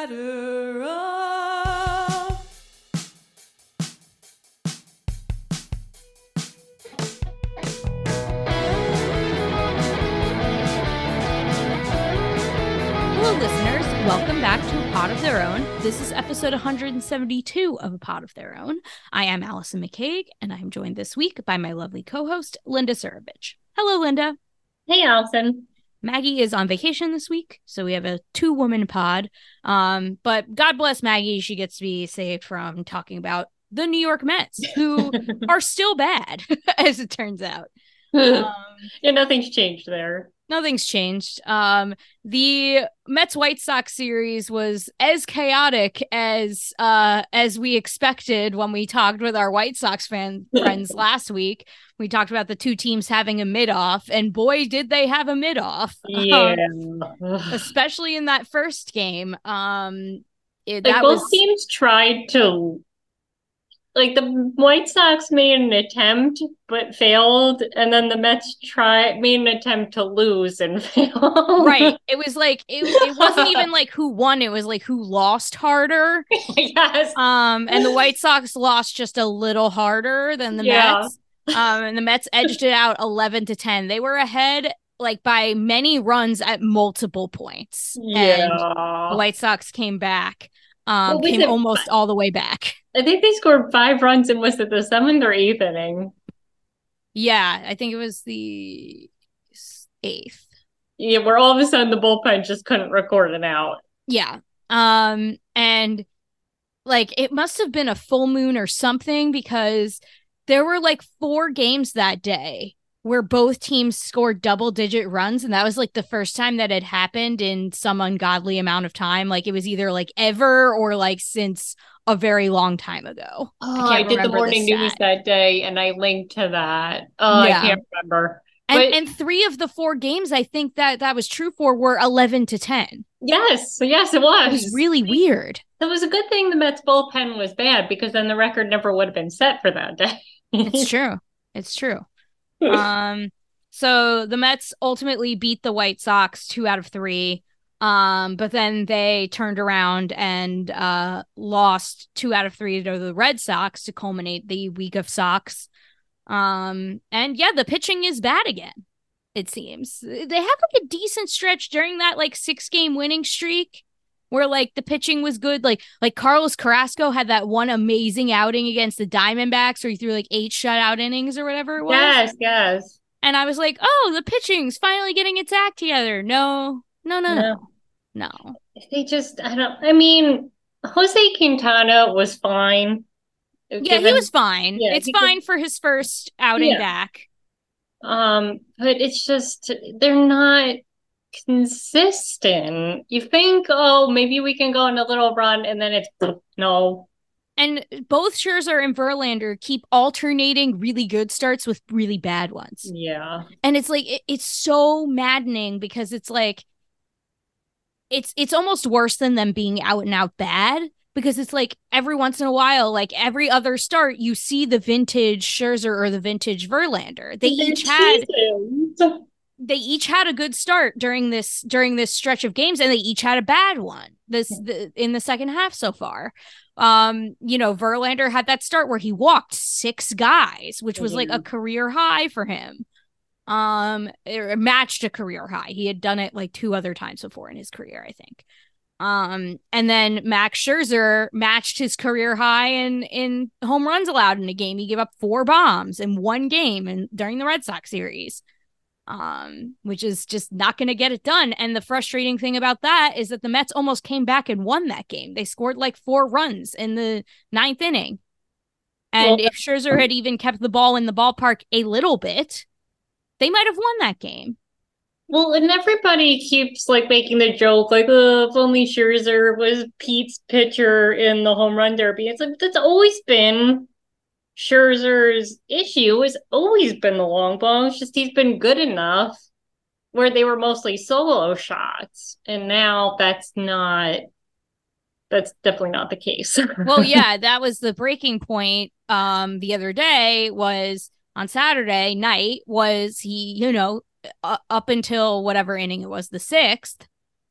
Batter up. Hello, listeners. Welcome back to A Pod of Their Own. This is episode 172 of A Pod of Their Own. I am Allison McCaig, and I'm joined this week by my lovely co-host, Linda Surovich. Hello, Linda. Hey, Allison. Maggie is on vacation this week, so we have a two-woman pod. But God bless Maggie. She gets to be saved from talking about the New York Mets, who are still bad, as it turns out. Yeah, nothing's changed there. Nothing's changed. The Mets White Sox series was as chaotic as we expected when we talked with our White Sox friends last week. We talked about the two teams having a mid-off, and boy, did they have a mid-off. Yeah. Especially in that first game. Both teams tried to, the White Sox made an attempt but failed, and then the Mets made an attempt to lose and failed. Right. It was like it wasn't even like who won, it was like who lost harder. Yes. And the White Sox lost just a little harder than the Mets. And the Mets edged it out 11-10. They were ahead by many runs at multiple points. Yeah. And the White Sox came back. Came almost all the way back. I think they scored 5 runs in, was it the 7th or 8th inning? Yeah, I think it was the 8th. Yeah, where all of a sudden the bullpen just couldn't record it out. Yeah. And it must have been a full moon or something, because there were 4 games that day where both teams scored double-digit runs, and that was the first time that had happened in some ungodly amount of time. It was either ever or since a very long time ago. Oh, I did the morning news that day, and I linked to that. Oh, yeah. I can't remember. And 3 of the 4 games I think that was true for were 11-10. Yes, it was. It was really weird. It was a good thing the Mets bullpen was bad, because then the record never would have been set for that day. It's true. It's true. So the Mets ultimately beat the White Sox 2 out of 3. But then they turned around and lost 2 out of 3 to the Red Sox to culminate the week of Sox. And yeah, the pitching is bad again, it seems. They have a decent stretch during that 6-game winning streak where the pitching was good. Like Carlos Carrasco had that one amazing outing against the Diamondbacks where he threw 8 shutout innings or whatever it was. Yes. And I was like, oh, the pitching's finally getting its act together. No. They just, Jose Quintana was fine. Yeah, he was fine. Yeah, it's fine for his first outing back. But it's just, they're not consistent. You think, oh, maybe we can go on a little run, and then it's no. And both Scherzer and Verlander keep alternating really good starts with really bad ones. Yeah. And it's it's so maddening, because it's it's almost worse than them being out and out bad, because it's every once in a while, every other start, you see the vintage Scherzer or the vintage Verlander. They each had a good start during this stretch of games, and they each had a bad one in the second half so far. Verlander had that start where he walked 6 guys, which was a career high for him. It matched a career high. He had done it 2 other times before in his career, I think. And then Max Scherzer matched his career high in home runs allowed in a game. He gave up 4 bombs in 1 game and during the Red Sox series. Which is just not going to get it done. And the frustrating thing about that is that the Mets almost came back and won that game. They scored 4 runs in the 9th inning. And if Scherzer had even kept the ball in the ballpark a little bit, they might have won that game. Well, and everybody keeps making the joke, if only Scherzer was Pete's pitcher in the home run derby. It's that's always been Scherzer's issue, has always been the long ball. It's just he's been good enough where they were mostly solo shots, and now that's definitely not the case. Well, yeah, that was the breaking point the other day, was on Saturday night, was he, up until whatever inning it was, the 6th,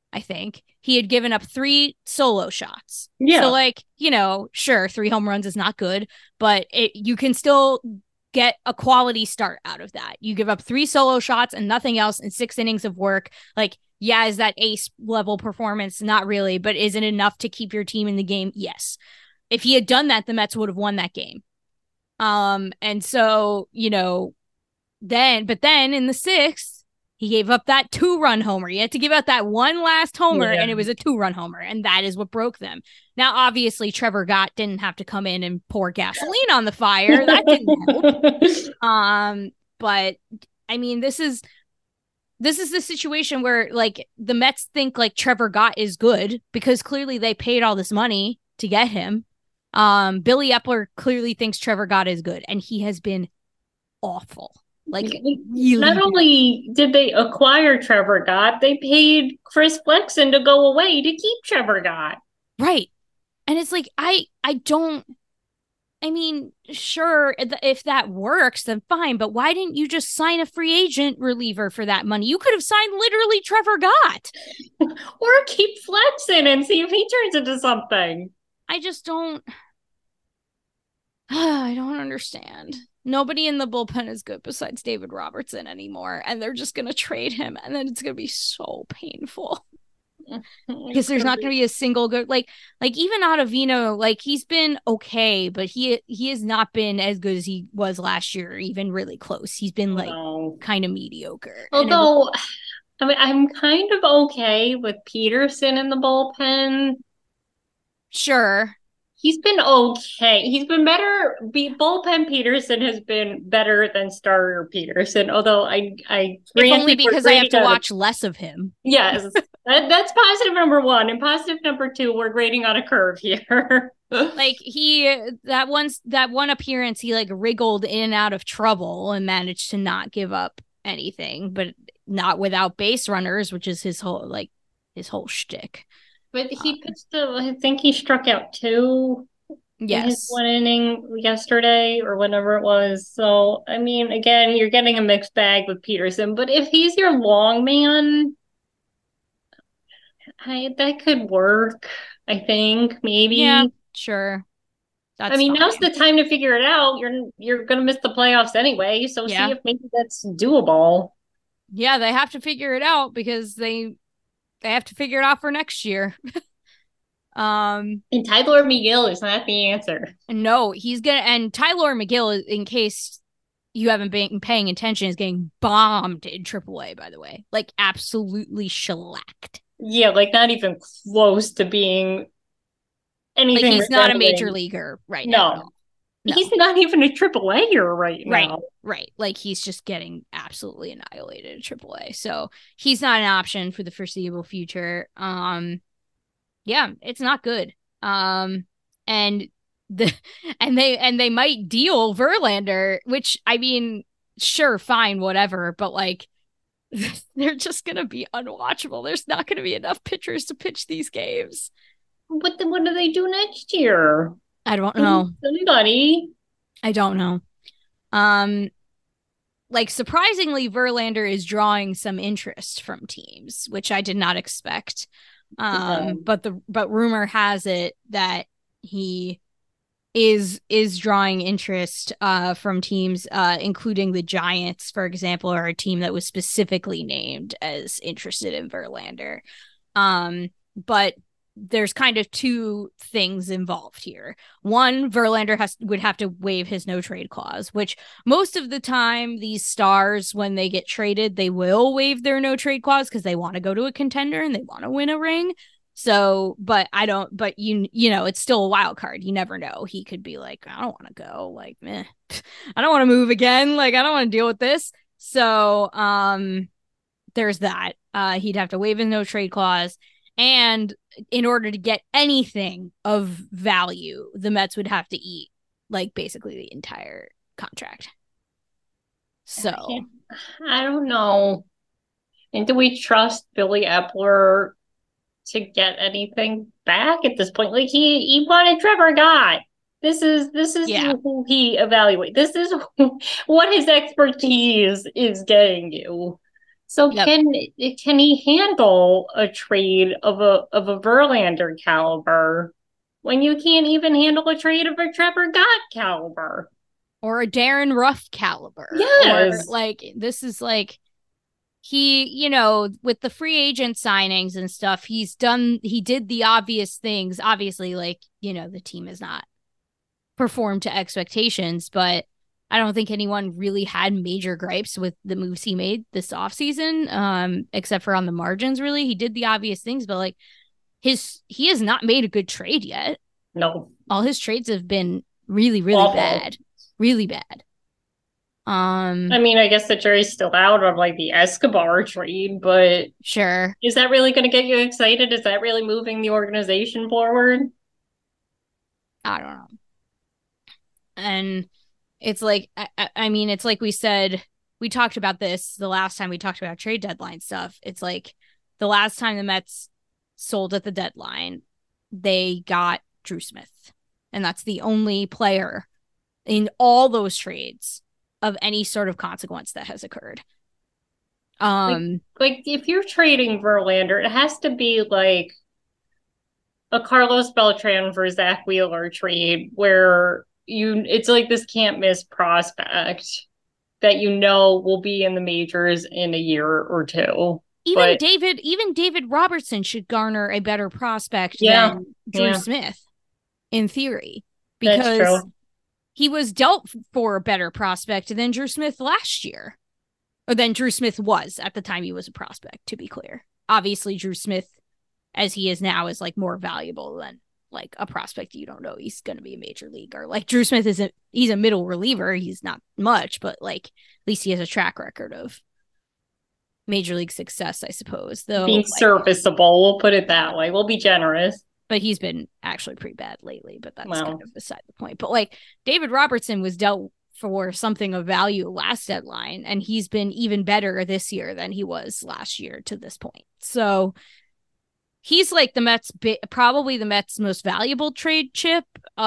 I think. He had given up 3 solo shots. Yeah. So, like, you know, sure, 3 home runs is not good, but you can still get a quality start out of that. You give up 3 solo shots and nothing else in 6 innings of work. Like, yeah, is that ace level performance? Not really, but is it enough to keep your team in the game? Yes. If he had done that, the Mets would have won that game. And so, you know, then in the 6th, he gave up that 2-run homer. He had to give out that one last homer, and it was a 2-run homer, and that is what broke them. Now, obviously, Trevor Gott didn't have to come in and pour gasoline on the fire. That didn't help. But I mean, this is the situation where, like, the Mets think like Trevor Gott is good because clearly they paid all this money to get him. Billy Epler clearly thinks Trevor Gott is good, and he has been awful. Like, really not bad. only did they acquire Trevor Gott, they paid Chris Flexen to go away to keep Trevor Gott. Right. And it's like, I mean, sure, if that works, then fine. But why didn't you just sign a free agent reliever for that money? You could have signed literally Trevor Gott. Or keep Flexen and see if he turns into something. I just don't. I don't understand. Nobody in the bullpen is good besides David Robertson anymore. And they're just going to trade him. And then it's going to be so painful. Because there's not going to be a single good, like even Ottavino, like, he's been okay, but he has not been as good as he was last year, or even really close. He's been like kind of mediocre. Although, I mean, I'm kind of okay with Peterson in the bullpen. Sure. He's been okay. He's been better. Bullpen Peterson has been better than starter Peterson. Although I if only because I have to watch less of him. Yes, that's positive number 1, and positive number 2. We're grading on a curve here. Like, that one appearance, he like wriggled in and out of trouble and managed to not give up anything, but not without base runners, which is his whole shtick. But he pitched I think he struck out 2 in his 1 inning yesterday or whenever it was. So, I mean, again, you're getting a mixed bag with Peterson. But if he's your long man, that could work, I think, maybe. Yeah, sure. Now's the time to figure it out. You're going to miss the playoffs anyway, so see if maybe that's doable. Yeah, they have to figure it out because they have to figure it out for next year. And Tylor Megill is not the answer. No, and Tylor Megill, in case you haven't been paying attention, is getting bombed in AAA, by the way. Like, absolutely shellacked. Yeah, like, not even close to being anything. Like, he's not a major leaguer right now. No. He's not even a AAA-er right now. Right. Like, he's just getting absolutely annihilated in AAA. So he's not an option for the foreseeable future. Yeah, it's not good. And they might deal Verlander, which, I mean, sure, fine, whatever, but like, they're just gonna be unwatchable. There's not gonna be enough pitchers to pitch these games. What do they do next year? I don't know. Somebody. I don't know. Like, surprisingly, Verlander is drawing some interest from teams, which I did not expect. But rumor has it that he is drawing interest from teams, including the Giants, for example, are a team that was specifically named as interested in Verlander. But there's kind of 2 things involved here. One, Verlander would have to waive his no trade clause, which most of the time these stars, when they get traded, they will waive their no trade clause because they want to go to a contender and they want to win a ring. So, but you know, it's still a wild card. You never know. He could be like, I don't want to go, like, meh, I don't want to move again. Like, I don't want to deal with this. So, there's that. He'd have to waive his no trade clause. And in order to get anything of value, the Mets would have to eat, like, basically the entire contract. So I don't know. And do we trust Billy Epler to get anything back at this point? Like, he wanted Trevor Gott. This is who he evaluates. This is what his expertise is getting you. So Yep. can he handle a trade of a Verlander caliber when you can't even handle a trade of a Trevor Gott caliber? Or a Darren Ruff caliber. Or Yes. like this is like he, you know, with the free agent signings and stuff, he did the obvious things. Obviously, like, you know, the team has not performed to expectations, but I don't think anyone really had major gripes with the moves he made this offseason, except for on the margins, really. He did the obvious things, but like he has not made a good trade yet. No. All his trades have been really, really Awful. bad. Really bad. I mean, I guess the jury's still out on like the Escobar trade, but Sure. is that really going to get you excited? Is that really moving the organization forward? I don't know. And it's like, I mean, it's like we said, we talked about this the last time we talked about trade deadline stuff. It's like the last time the Mets sold at the deadline, they got Drew Smith. And that's the only player in all those trades of any sort of consequence that has occurred. Like if you're trading Verlander, it has to be like a Carlos Beltran for Zach Wheeler trade where it's like this can't miss prospect that you know will be in the majors in a year or two. Even David Robertson should garner a better prospect than Drew Smith, in theory, because he was dealt for a better prospect than Drew Smith last year, or than Drew Smith was at the time he was a prospect. To be clear, obviously Drew Smith, as he is now, is like more valuable than like a prospect you don't know he's going to be a major leaguer. Like Drew Smith he's a middle reliever. He's not much, but like at least he has a track record of major league success, I suppose. Though being serviceable, we'll put it that way. We'll be generous. But he's been actually pretty bad lately, but that's kind of beside the point. But like David Robertson was dealt for something of value last deadline, and he's been even better this year than he was last year to this point. So he's like probably the Mets' most valuable trade chip,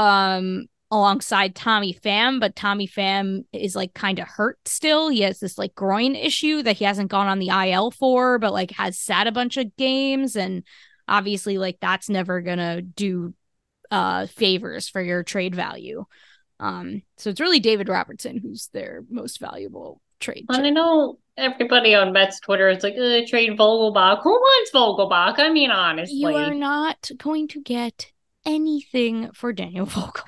alongside Tommy Pham, but Tommy Pham is like kind of hurt still. He has this like groin issue that he hasn't gone on the IL for, but like has sat a bunch of games, and obviously like that's never gonna do favors for your trade value. So it's really David Robertson who's their most valuable trade chip. And I know everybody on Mets Twitter is like, trade Vogelbach. Who wants Vogelbach? I mean, honestly. You are not going to get anything for Daniel Vogelbach.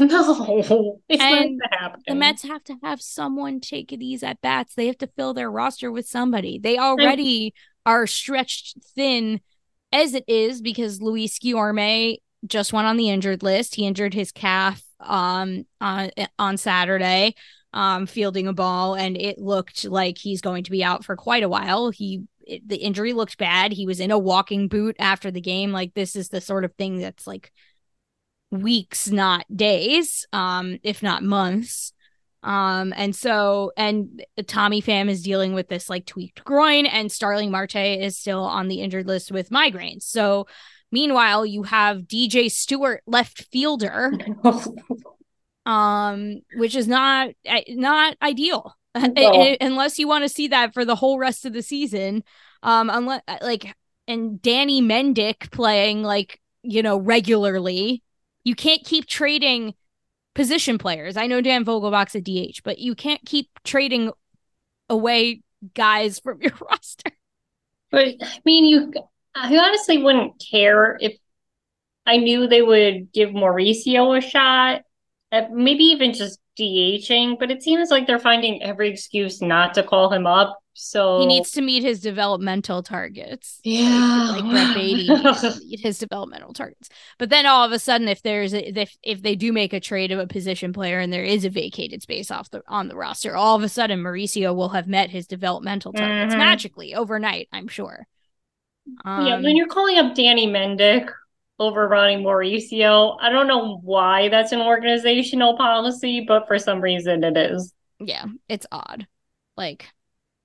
No, it's and not happening. The Mets have to have someone take these at bats. They have to fill their roster with somebody. They already are stretched thin as it is because Luis Guillorme just went on the injured list. He injured his calf on Saturday, fielding a ball, and it looked like he's going to be out for quite a while. The injury looked bad. He was in a walking boot after the game. Like, this is the sort of thing that's like weeks, not days, if not months. And Tommy Pham is dealing with this like tweaked groin, and Starling Marte is still on the injured list with migraines. So meanwhile, you have DJ Stewart, left fielder, which is not ideal. No. Unless you want to see that for the whole rest of the season. Unless and Danny Mendick playing like, regularly. You can't keep trading position players. I know Dan Vogelbach's a DH, but you can't keep trading away guys from your roster. But I mean, I honestly wouldn't care if I knew they would give Mauricio a shot at maybe even just DHing, but it seems like they're finding every excuse not to call him up. So he needs to meet his developmental targets. Yeah, like Brett Beatty needs to meet his developmental targets. But then all of a sudden, if they do make a trade of a position player and there is a vacated space on the roster, all of a sudden Mauricio will have met his developmental targets magically overnight, I'm sure. When you're calling up Danny Mendick over Ronnie Mauricio, I don't know why that's an organizational policy, but for some reason it is. Yeah, it's odd. Like,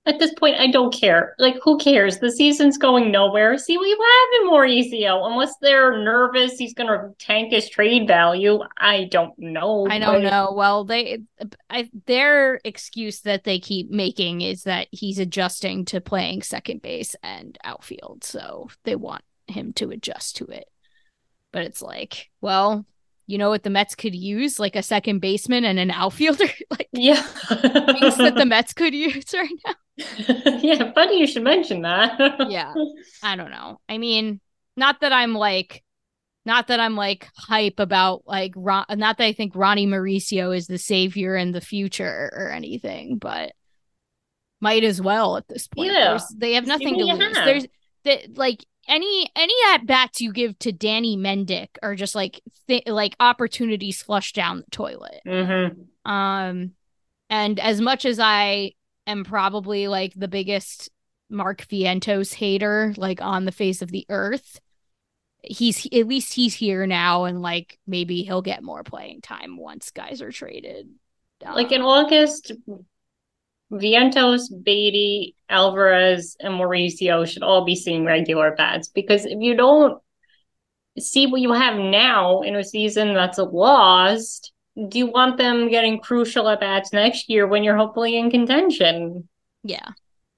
At this point, I don't care. Like, who cares? The season's going nowhere. See what you have in Mauricio. Unless they're nervous, he's going to tank his trade value. I don't know. I don't know. Well, their excuse that they keep making is that he's adjusting to playing second base and outfield, so they want him to adjust to it. But it's like, well, you know what the Mets could use? Like a second baseman and an outfielder? Like, yeah. things that the Mets could use right now. Yeah, funny you should mention that. Yeah. I don't know. I mean, not that I'm like hype about like not that I think Ronnie Mauricio is the savior in the future or anything, but might as well at this point. Yeah. They have nothing to lose. There's like any at bats you give to Danny Mendick are just like like opportunities flushed down the toilet. Mm-hmm. And as much as I am probably like the biggest Mark Vientos hater like on the face of the earth, he's at least he's here now, and like maybe he'll get more playing time once guys are traded. Like in August, Vientos, Beatty, Alvarez, and Mauricio should all be seeing regular bats, because if you don't see what you have now in a season that's lost, do you want them getting crucial at bats next year when you're hopefully in contention? Yeah.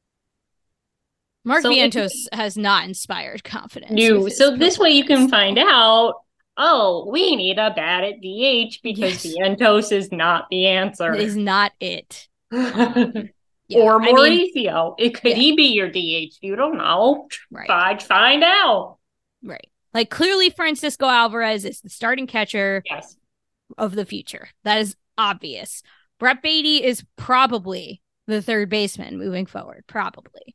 Mark Vientos has not inspired confidence. No, so this way you can find out, oh, we need a bat at DH because Vientos is not the answer. Is not it. Or Mauricio. Could he be your DH? You don't know. Right. Find out. Right. Like clearly Francisco Alvarez is the starting catcher of the future. That is obvious. Brett Baty is probably the third baseman moving forward. Probably.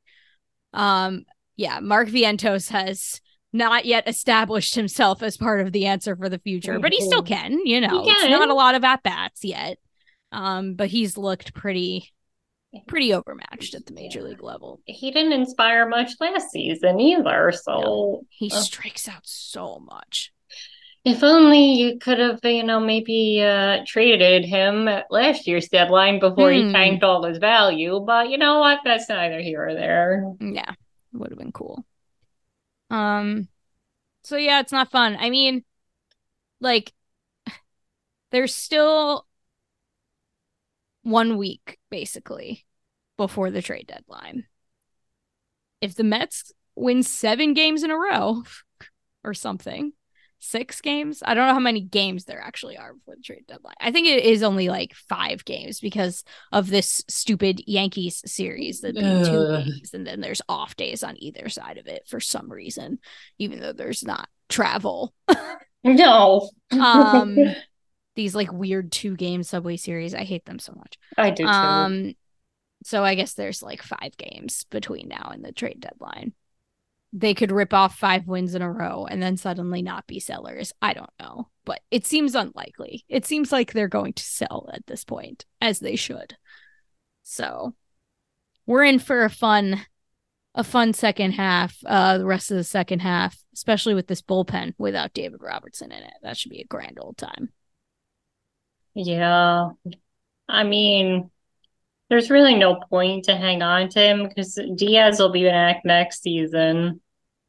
Mark Vientos has not yet established himself as part of the answer for the future, but he still can, you know. It's not a lot of at-bats yet. But he's looked pretty overmatched at the major league level. He didn't inspire much last season either, so no, he strikes out so much. If only you could have, maybe traded him at last year's deadline before he tanked all his value. But you know what? That's neither here or there. Yeah, would have been cool. So yeah, it's not fun. I mean, like, there's still 1 week basically before the trade deadline. If the Mets win 7 games in a row or something, 6 games, I don't know how many games there actually are before the trade deadline. I think it is only like 5 games because of this stupid Yankees series that being 2 games, and then there's off days on either side of it for some reason, even though there's not travel. No. These like weird 2-game Subway series. I hate them so much. I do too. So I guess there's like 5 games between now and the trade deadline. They could rip off 5 wins in a row and then suddenly not be sellers. I don't know, but it seems unlikely. It seems like they're going to sell at this point, as they should. So we're in for a fun second half. The rest of the second half, especially with this bullpen without David Robertson in it. That should be a grand old time. Yeah. I mean, there's really no point to hang on to him because Diaz will be back next season.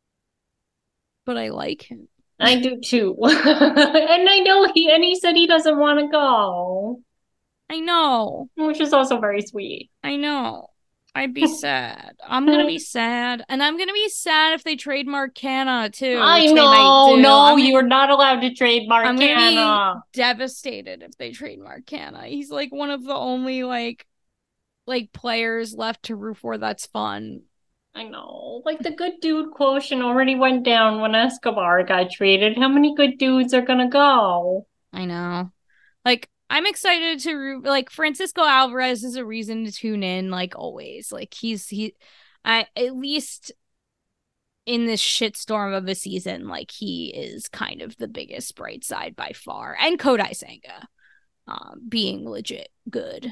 But I like him. I do too. And I know he said he doesn't want to go. I know. Which is also very sweet. I know. I'd be sad. I'm going to be sad. And I'm going to be sad if they trade Mark Canha too. I know. No, you're not allowed to trade Mark Canha. I'm going to be devastated if they trade Mark Canha. He's like one of the only like players left to root for that's fun. I know. Like the good dude quotient already went down when Escobar got traded. How many good dudes are going to go? I know. Like, I'm excited to root. Like, Francisco Alvarez is a reason to tune in, like always. Like at least in this shitstorm of a season, like he is kind of the biggest bright side by far. And Kodai Senga, being legit good,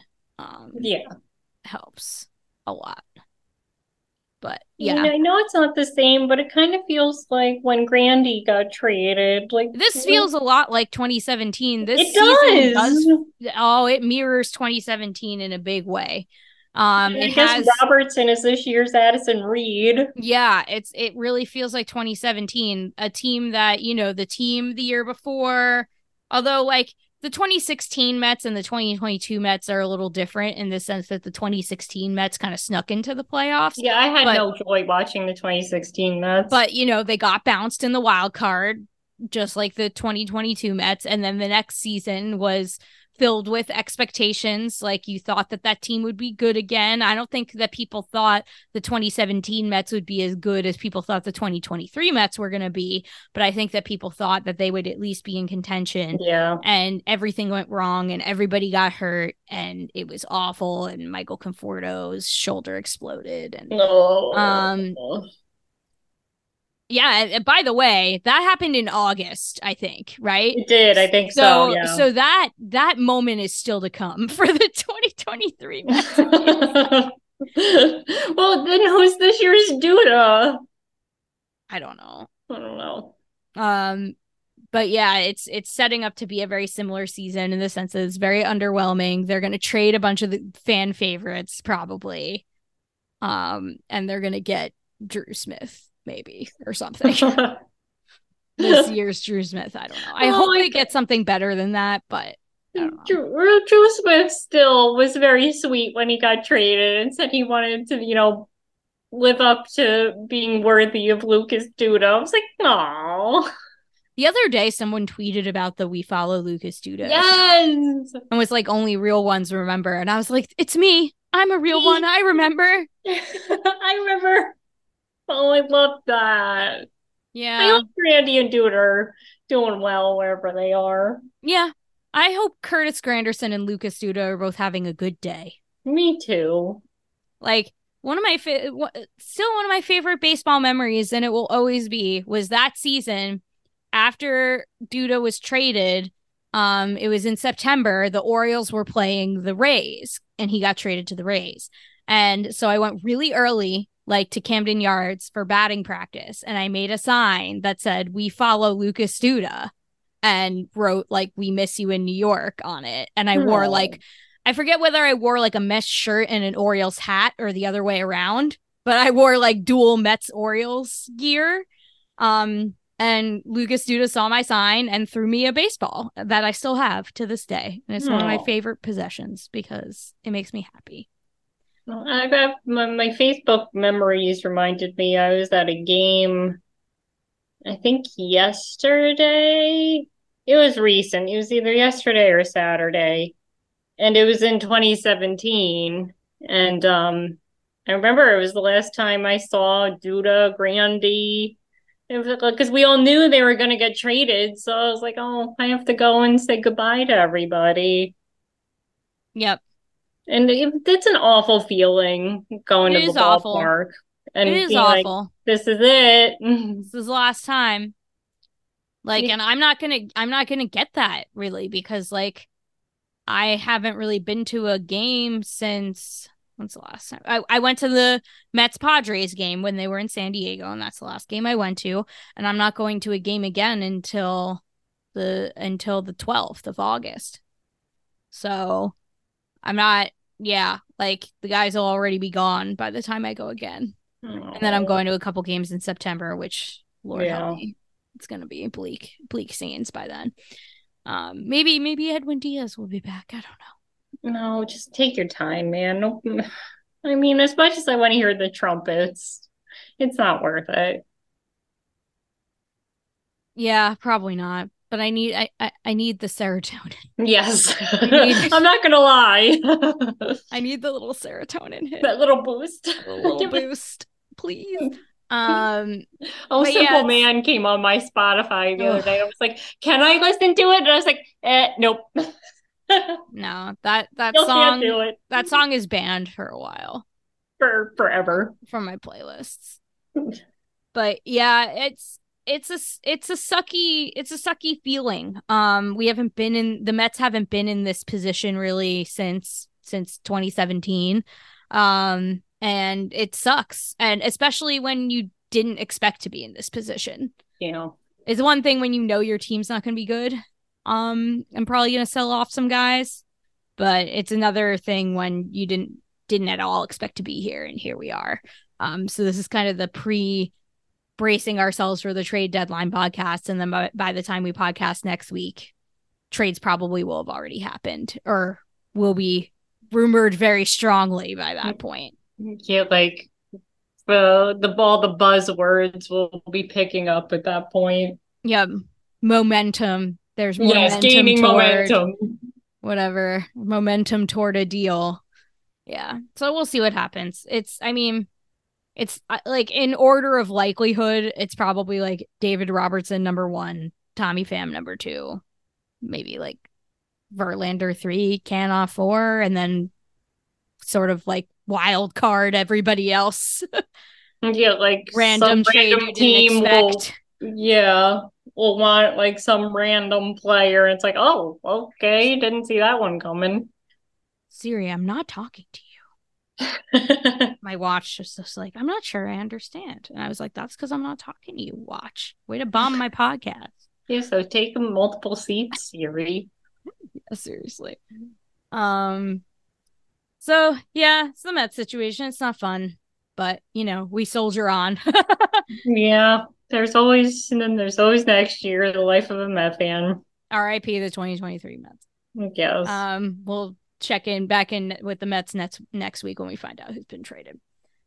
helps a lot. But yeah, I know it's not the same, but it kind of feels like when Grandy got traded. Like this feels a lot like 2017. This it season does. Oh, it mirrors 2017 in a big way. I It guess has Robertson is this year's Addison Reed. Yeah, it really feels like 2017, a team that, the team the year before, although like the 2016 Mets and the 2022 Mets are a little different in the sense that the 2016 Mets kind of snuck into the playoffs. Yeah, I had but, no joy watching the 2016 Mets. But, they got bounced in the wild card, just like the 2022 Mets. And then the next season was filled with expectations. Like you thought that team would be good again. I don't think that people thought the 2017 Mets would be as good as people thought the 2023 Mets were going to be. But I think that people thought that they would at least be in contention. Yeah. And everything went wrong and everybody got hurt and it was awful. And Michael Conforto's shoulder exploded. And, yeah, by the way, that happened in August, I think, right? It did, I think so, yeah. So that moment is still to come for the 2023 Mets. Well, then who's this year's Duda? I don't know. But yeah, it's setting up to be a very similar season in the sense that it's very underwhelming. They're going to trade a bunch of the fan favorites probably. And they're going to get Drew Smith maybe or something. This year's Drew Smith, I don't know. I hope they get something better than that, but I don't know. Drew Smith still was very sweet when he got traded and said he wanted to, live up to being worthy of Lucas Duda. I was like, no. The other day, someone tweeted about the We Follow Lucas Duda. Yes. And was like, only real ones remember. And I was like, it's me. I'm a real one. I remember. I remember. Oh, I love that. Yeah. I hope Randy and Dude are doing well wherever they are. Yeah. I hope Curtis Granderson and Lucas Duda are both having a good day. Me too. Like, one of my favorite baseball memories, and it will always be, was that season after Duda was traded. It was in September. The Orioles were playing the Rays, and he got traded to the Rays. And so I went really early, like to Camden Yards for batting practice. And I made a sign that said, "We follow Lucas Duda," and wrote like, "We miss you in New York" on it. And I wore I forget whether I wore like a mesh shirt and an Orioles hat or the other way around, but I wore like dual Mets Orioles gear. And Lucas Duda saw my sign and threw me a baseball that I still have to this day. And it's one of my favorite possessions because it makes me happy. I got my Facebook memories reminded me I was at a game, I think yesterday. It was recent. It was either yesterday or Saturday. And it was in 2017. And I remember it was the last time I saw Duda, Grandy. It was because we all knew they were going to get traded. So I was like, oh, I have to go and say goodbye to everybody. Yep. And it's an awful feeling going to the ballpark. And it is awful. Like, this is it. This is the last time. Like, and I'm not gonna get that really because like I haven't really been to a game since when's the last time? I went to the Mets Padres game when they were in San Diego, and that's the last game I went to. And I'm not going to a game again until the 12th of August. So I'm not, like the guys will already be gone by the time I go again. Aww. And then I'm going to a couple games in September, which Lord help me, it's gonna be bleak scenes by then. Maybe Edwin Diaz will be back. I don't know. No, just take your time, man. No, I mean, as much as I want to hear the trumpets, it's not worth it. Yeah, probably not. But I need the serotonin. Yes. I'm not gonna lie. I need the little serotonin hit. That little boost. A little boost, please. Simple Man came on my Spotify the other day. I was like, can I listen to it? And I was like, nope. No, that Still song can't do it. That song is banned for a while. For forever. From my playlists. But yeah, it's a sucky feeling. The Mets haven't been in this position really since 2017. And it sucks. And especially when you didn't expect to be in this position. Yeah. It's one thing when you know your team's not going to be good. I'm probably going to sell off some guys, but it's another thing when you didn't didn't at all expect to be here, and here we are. So this is kind of the bracing ourselves for the trade deadline podcast, and then by the time we podcast next week, trades probably will have already happened or will be rumored very strongly by that point. Yeah, like all the buzzwords will be picking up at that point. Yep. Momentum. There's more gaining momentum. Whatever. Momentum toward a deal. Yeah. So we'll see what happens. It's like in order of likelihood, it's probably like David Robertson number 1, Tommy Pham number 2, maybe like Verlander 3, Canoff 4, and then sort of like wild card everybody else. Yeah, like random trade you didn't expect. We'll want like some random player. It's like, oh, okay, didn't see that one coming. Siri, I'm not talking to you. My watch is just like, I'm not sure I understand. And I was like, that's because I'm not talking to you, watch. Way to bomb my podcast. Yeah, so take multiple seats, Siri. Yeah, seriously. So yeah, it's the Mets situation. It's not fun, but we soldier on. Yeah, there's always next year, the life of a Met fan. R.I.P. the 2023 Mets. Yes. We'll check back in with the Mets next week when we find out who's been traded.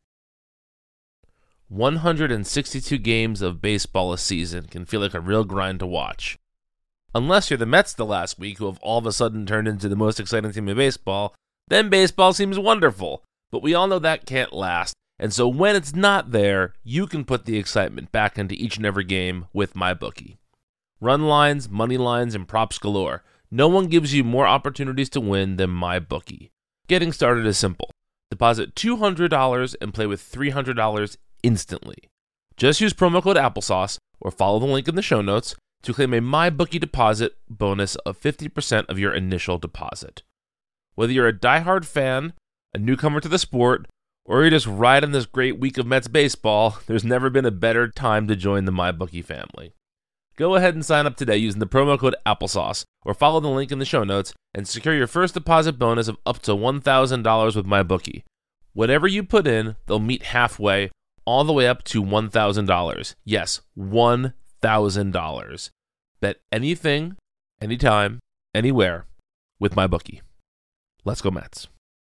162 games of baseball a season can feel like a real grind to watch. Unless you're the Mets the last week, who have all of a sudden turned into the most exciting team in baseball, then baseball seems wonderful. But we all know that can't last, and so when it's not there, you can put the excitement back into each and every game with MyBookie. Run lines, money lines, and props galore. No one gives you more opportunities to win than MyBookie. Getting started is simple. Deposit $200 and play with $300 instantly. Just use promo code APPLESAUCE or follow the link in the show notes to claim a MyBookie deposit bonus of 50% of your initial deposit. Whether you're a diehard fan, a newcomer to the sport, or you're just riding this great week of Mets baseball, there's never been a better time to join the MyBookie family. Go ahead and sign up today using the promo code APPLESAUCE or follow the link in the show notes and secure your first deposit bonus of up to $1,000 with MyBookie. Whatever you put in, they'll meet halfway, all the way up to $1,000. Yes, $1,000. Bet anything, anytime, anywhere with MyBookie. Let's go Mets.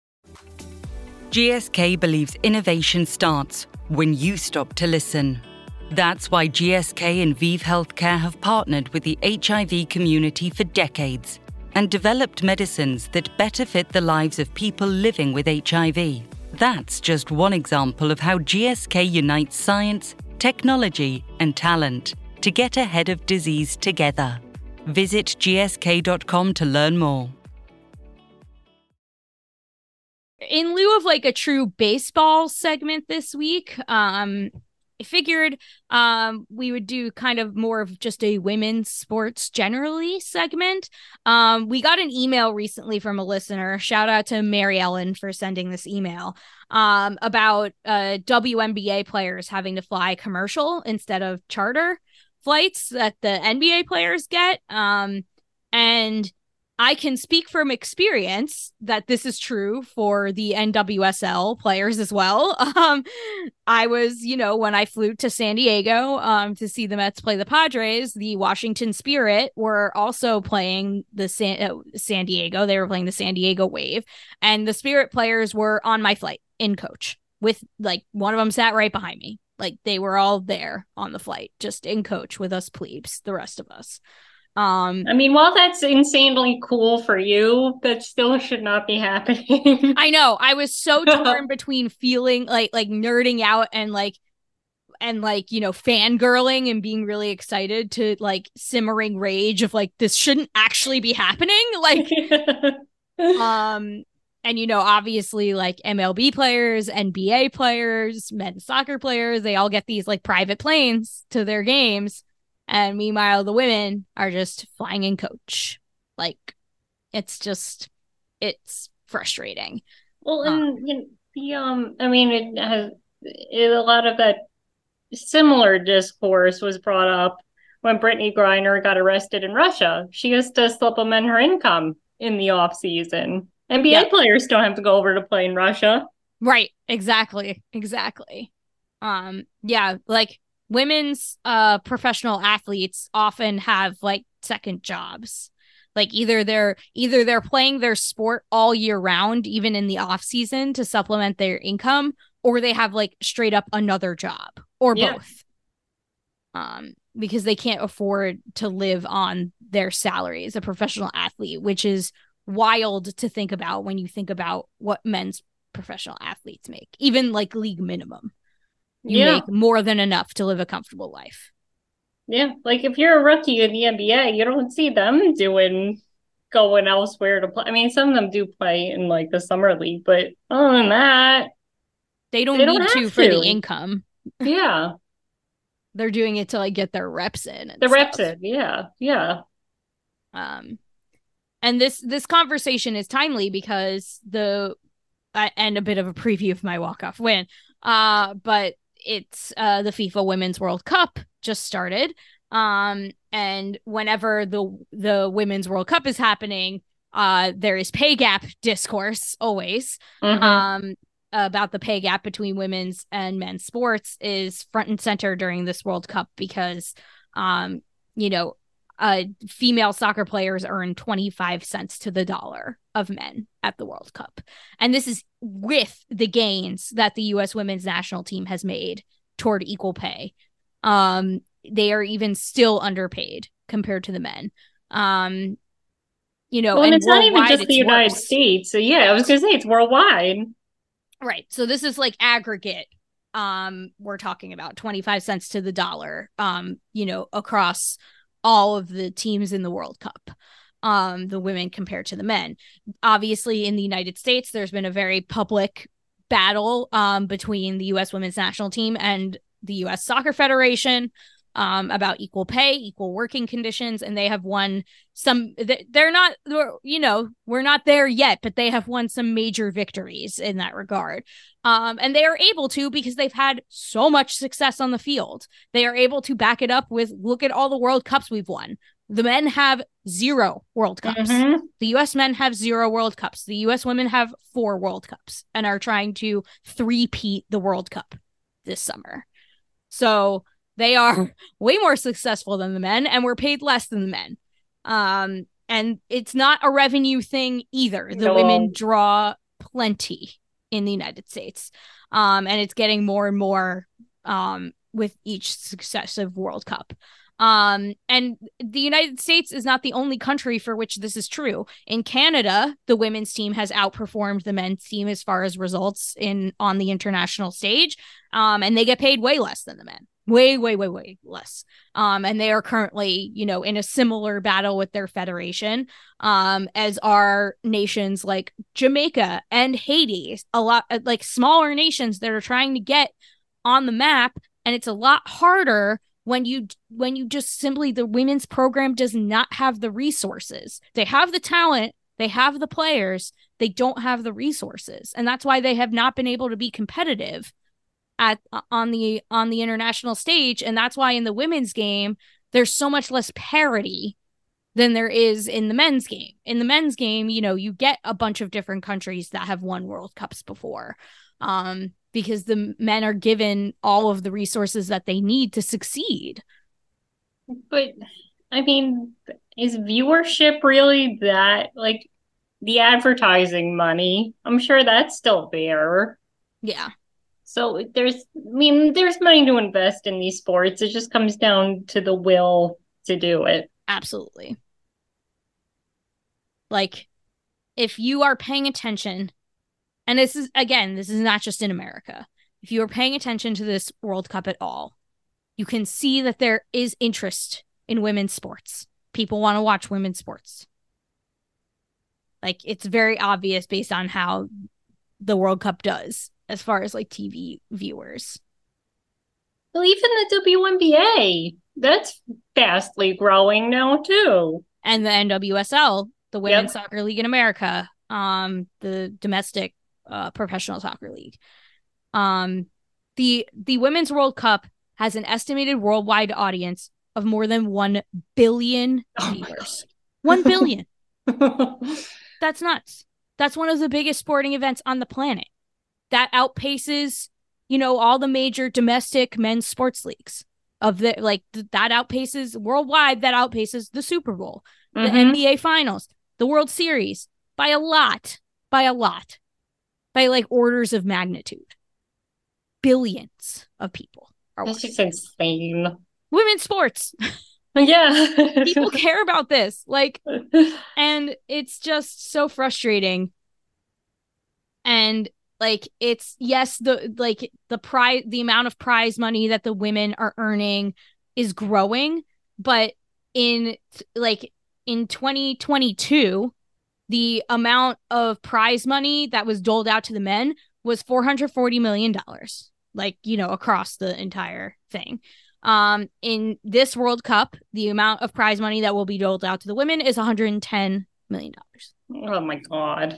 GSK believes innovation starts when you stop to listen. That's why GSK and ViiV Healthcare have partnered with the HIV community for decades and developed medicines that better fit the lives of people living with HIV. That's just one example of how GSK unites science, technology, and talent to get ahead of disease together. Visit gsk.com to learn more. In lieu of like a true baseball segment this week, I figured we would do kind of more of just a women's sports generally segment. We got an email recently from a listener. Shout out to Mary Ellen for sending this email about WNBA players having to fly commercial instead of charter flights that the NBA players get. And I can speak from experience that this is true for the NWSL players as well. I was, when I flew to San Diego to see the Mets play the Padres, the Washington Spirit were also playing the San Diego. They were playing the San Diego Wave, and the Spirit players were on my flight in coach with like one of them sat right behind me. Like they were all there on the flight, just in coach with us plebes, the rest of us. I mean, while that's insanely cool for you, that still should not be happening. I know. I was so torn between feeling like nerding out and fangirling and being really excited to like simmering rage of like this shouldn't actually be happening. Like and obviously like MLB players, NBA players, men's soccer players, they all get these like private planes to their games. And meanwhile, the women are just flying in coach. Like, it's frustrating. Well, and it has a lot of that similar discourse was brought up when Brittany Griner got arrested in Russia. She has to supplement her income in the off season, NBA players don't have to go over to play in Russia. Right. Exactly. Yeah, like women's professional athletes often have like second jobs. Like either they're playing their sport all year round, even in the off season to supplement their income, or they have like straight up another job or both. Because they can't afford to live on their salary as a professional athlete, which is wild to think about when you think about what men's professional athletes make. Even like league minimum. You make more than enough to live a comfortable life. Yeah, like if you're a rookie in the NBA, you don't see them going elsewhere to play. I mean, some of them do play in like the summer league, but other than that, they don't need to for the income. Yeah. They're doing it to like get their reps in. Yeah. And this conversation is timely because and a bit of a preview of my walk-off win. But it's the FIFA Women's World Cup just started. And whenever the Women's World Cup is happening, there is pay gap discourse always. About the pay gap between women's and men's sports is front and center during this World Cup because, female soccer players earn 25 cents to the dollar of men at the World Cup. And this is with the gains that the U.S. women's national team has made toward equal pay. They are even still underpaid compared to the men. And it's not even just the United States. So yeah, I was going to say it's worldwide. Right. So this is like aggregate. We're talking about 25 cents to the dollar, across all of the teams in the World Cup, the women compared to the men. Obviously, in the United States, there's been a very public battle between the U.S. women's national team and the U.S. Soccer Federation about equal pay, equal working conditions, and they have won some. They're not, we're not there yet, but they have won some major victories in that regard. And they are able to because they've had so much success on the field. They are able to back it up with, look at all the World Cups we've won. The men have 0 World Cups. The U.S. men have 0 World Cups. The U.S. women have 4 World Cups and are trying to three-peat the World Cup this summer. So they are way more successful than the men, and we're paid less than the men. And it's not a revenue thing either. The women draw plenty in the United States. And it's getting more and more with each successive World Cup. And the United States is not the only country for which this is true. In Canada, the women's team has outperformed the men's team as far as results on the international stage. And they get paid way less than the men. Way less. And they are currently, in a similar battle with their federation, as are nations like Jamaica and Haiti, a lot like smaller nations that are trying to get on the map. And it's a lot harder when you just simply, the women's program does not have the resources. They have the talent, they have the players, they don't have the resources. And that's why they have not been able to be competitive on the international stage. And that's why in the women's game, there's so much less parity than there is in the men's game. In the men's game, you get a bunch of different countries that have won World Cups before. Because the men are given all of the resources that they need to succeed. But, I mean, is viewership really that, like, the advertising money? I'm sure that's still there. Yeah. So there's money to invest in these sports. It just comes down to the will to do it. Absolutely. Like, if you are paying attention, and this is not just in America. If you are paying attention to this World Cup at all, you can see that there is interest in women's sports. People want to watch women's sports. Like, it's very obvious based on how the World Cup does as far as like TV viewers. Well, even the WNBA, that's fastly growing now too. And the NWSL, the Women's Soccer League in America, the domestic professional soccer league. The Women's World Cup has an estimated worldwide audience of more than 1 billion viewers. 1 billion. That's nuts. That's one of the biggest sporting events on the planet. That outpaces, all the major domestic men's sports leagues that outpaces worldwide. That outpaces the Super Bowl, the NBA Finals, the World Series by a lot, by like orders of magnitude. Billions of people are That's watching. just insane. Women's sports. Yeah. People care about this. And it's just so frustrating. And it's, yes, the amount of prize money that the women are earning is growing, but in 2022, the amount of prize money that was doled out to the men was $440 million, across the entire thing. In this World Cup, the amount of prize money that will be doled out to the women is $110 million. Oh my God.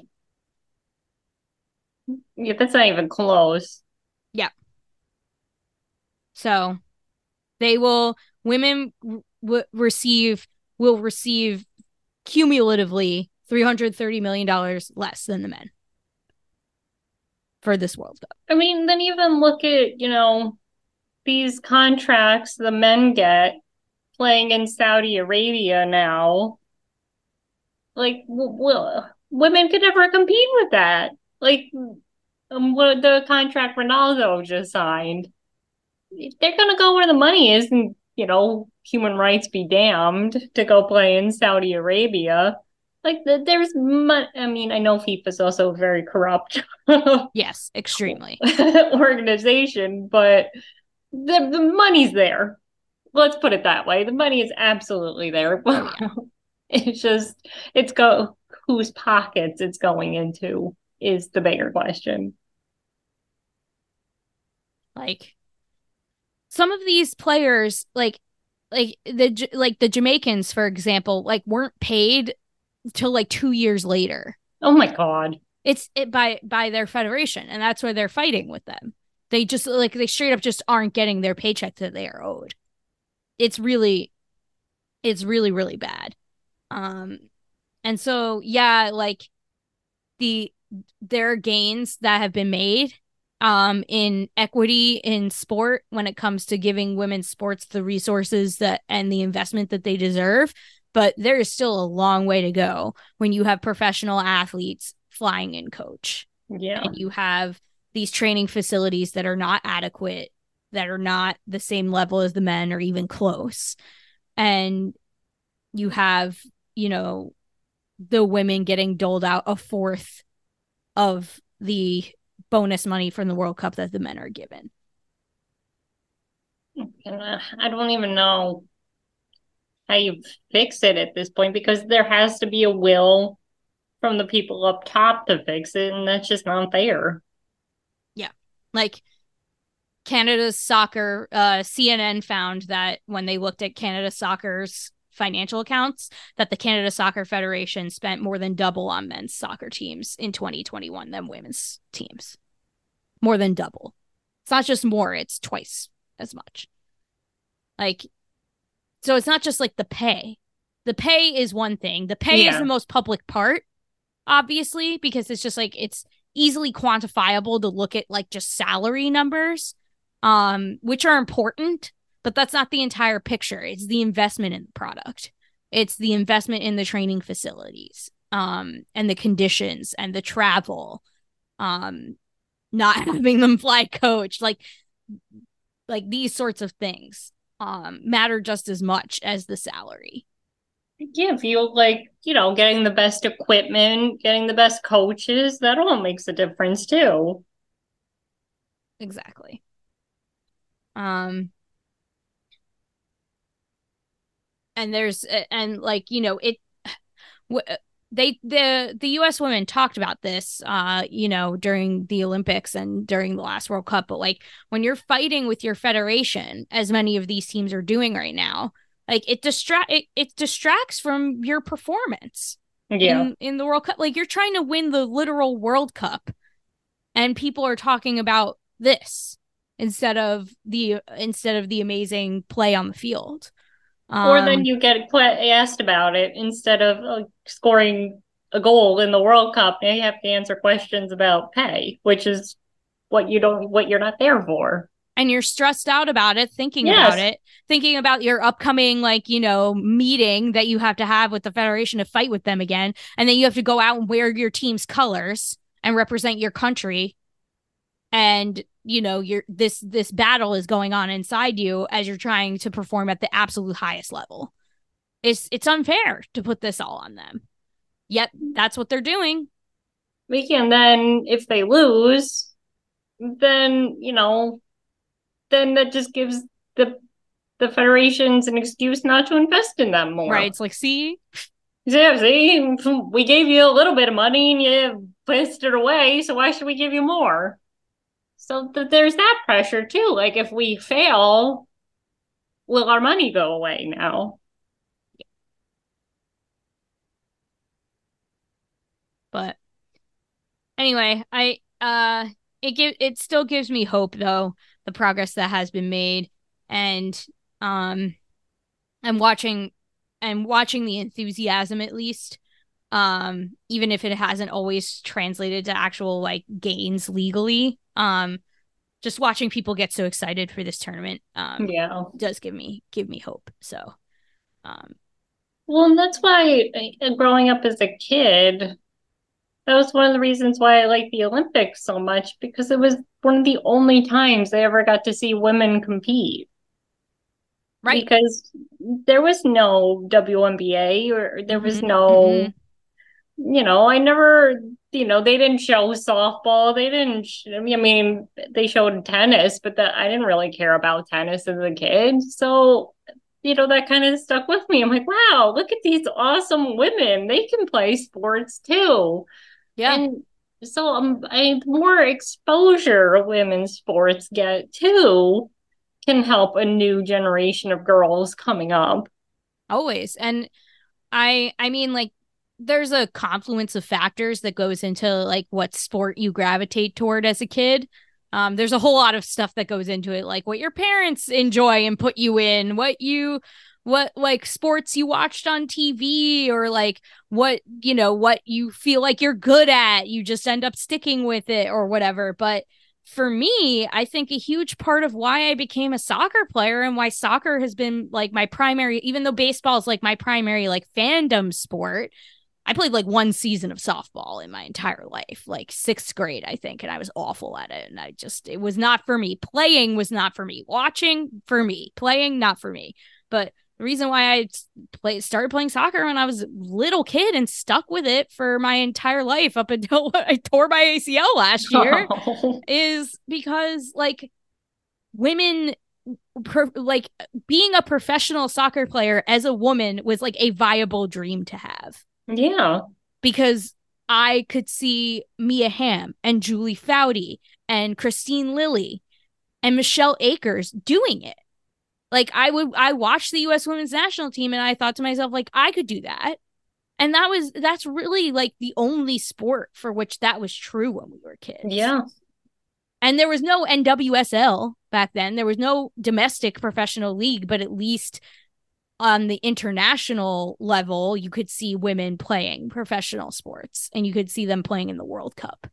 Yeah, that's not even close. Yeah. So women will receive cumulatively $330 million less than the men for this World Cup. I mean, then even look at, these contracts the men get playing in Saudi Arabia now. Women could never compete with that. What the contract Ronaldo just signed. They're going to go where the money is and, human rights be damned to go play in Saudi Arabia. There's money. I mean, I know FIFA's also very corrupt. Yes, extremely. Organization, but the money's there. Let's put it that way. The money is absolutely there. But whose pockets it's going into is the bigger question. Some of these players, the Jamaicans, for example, weren't paid till 2 years later. Oh my God. It's by their federation, and that's why they're fighting with them. They just they straight up just aren't getting their paycheck that they are owed. It's really bad. And so, yeah, there are gains that have been made in equity in sport when it comes to giving women's sports the resources and the investment that they deserve. But there is still a long way to go when you have professional athletes flying in coach. Yeah. And you have these training facilities that are not adequate, that are not the same level as the men or even close. And you have, the women getting doled out a fourth of the bonus money from the World Cup that the men are given. I don't even know how you fix it at this point, because there has to be a will from the people up top to fix it, and that's just not there. Yeah. Canada's soccer, CNN found that when they looked at Canada Soccer's financial accounts, that the Canada Soccer Federation spent more than double on men's soccer teams in 2021 than women's teams. More than double. It's not just more, it's twice as much. So it's not just the pay. The pay is one thing. The pay is the most public part, obviously, because it's just it's easily quantifiable to look at just salary numbers, which are important, but that's not the entire picture. It's the investment in the product. It's the investment in the training facilities, and the conditions and the travel, not having them fly coach, these sorts of things matter just as much as the salary. Yeah, if you getting the best equipment, getting the best coaches, that all makes a difference too. Exactly. And there's the US women talked about this during the Olympics and during the last World Cup, but when you're fighting with your federation, as many of these teams are doing right now, it distracts from your performance in the World Cup. You're trying to win the literal World Cup, and people are talking about this instead of the amazing play on the field. Or then you get asked about it instead of scoring a goal in the World Cup, they have to answer questions about pay, which is what you're not there for. And you're stressed out about it, thinking about your upcoming, like, meeting that you have to have with the Federation to fight with them again. And then you have to go out and wear your team's colors and represent your country. And, this battle is going on inside you as you're trying to perform at the absolute highest level. It's unfair to put this all on them. Yet that's what they're doing. And then if they lose, then, then that just gives the federations an excuse not to invest in them more. Right. It's like, see, we gave you a little bit of money and you pissed it away, so why should we give you more? So there's that pressure too. Like, if we fail, will our money go away now? But anyway, it still gives me hope, though, the progress that has been made, and I'm watching the enthusiasm, at least, even if it hasn't always translated to actual like gains legally. Just watching people get so excited for this tournament does give me hope. So well, and that's why growing up as a kid, that was one of the reasons why I like the Olympics so much, because it was one of the only times I ever got to see women compete. Right. Because there was no WNBA, or there was no, I never, they didn't show softball. They didn't, they showed tennis, but I didn't really care about tennis as a kid. So, that kind of stuck with me. I'm like, wow, look at these awesome women. They can play sports too. Yeah. And so more exposure women's sports get too can help a new generation of girls coming up. Always. And I mean, like, there's a confluence of factors that goes into like what sport you gravitate toward as a kid. There's a whole lot of stuff that goes into it, like what your parents enjoy and put you in, what like sports you watched on TV, or like what you feel like you're good at. You just end up sticking with it or whatever. But for me, I think a huge part of why I became a soccer player and why soccer has been like my primary, even though baseball is like my primary like fandom sport. I played like one season of softball in my entire life, like 6th grade, I think. And I was awful at it. And it was not for me. Playing was not for me. Watching for me. Playing, not for me. But the reason why I started playing soccer when I was a little kid and stuck with it for my entire life up until I tore my ACL last year is because like women, like being a professional soccer player as a woman was like a viable dream to have. Yeah. Because I could see Mia Hamm and Julie Foudy and Christine Lilly and Michelle Akers doing it. Like I watched the U.S. women's national team and I thought to myself, like, I could do that. And that's really like the only sport for which that was true when we were kids. Yeah. And there was no NWSL back then. There was no domestic professional league, but at least on the international level, you could see women playing professional sports and you could see them playing in the World Cup.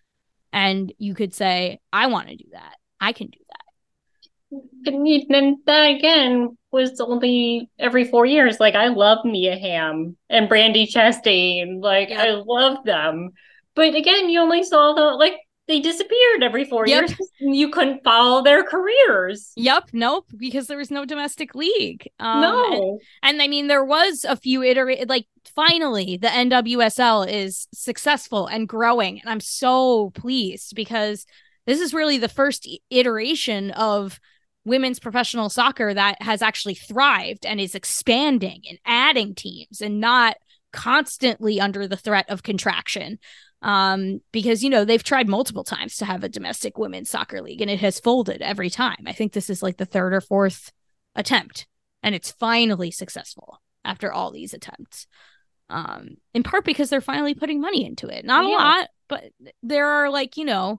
And you could say, I want to do that. I can do that. And that again was only every 4 years. Like, I love Mia Hamm and Brandi Chastain. Like, I love them. But again, you only saw they disappeared every 4 years. You couldn't follow their careers. Nope, because there was no domestic league. No. And I mean, there was a few finally, the NWSL is successful and growing. And I'm so pleased because this is really the first iteration of women's professional soccer that has actually thrived and is expanding and adding teams and not constantly under the threat of contraction. Because, they've tried multiple times to have a domestic women's soccer league and it has folded every time. I think this is like the 3rd or 4th attempt and it's finally successful after all these attempts. In part because they're finally putting money into it. Not a lot, but there are like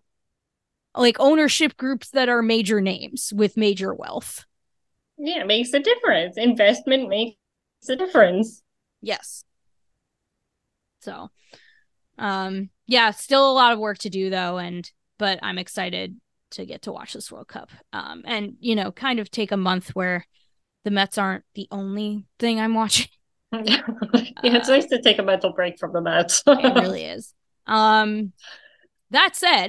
ownership groups that are major names with major wealth. Yeah, it makes a difference. Investment makes a difference. Yes. So, yeah, still a lot of work to do though, but I'm excited to get to watch this World Cup. And kind of take a month where the Mets aren't the only thing I'm watching. Yeah, it's nice to take a mental break from the Mets. It really is. That said,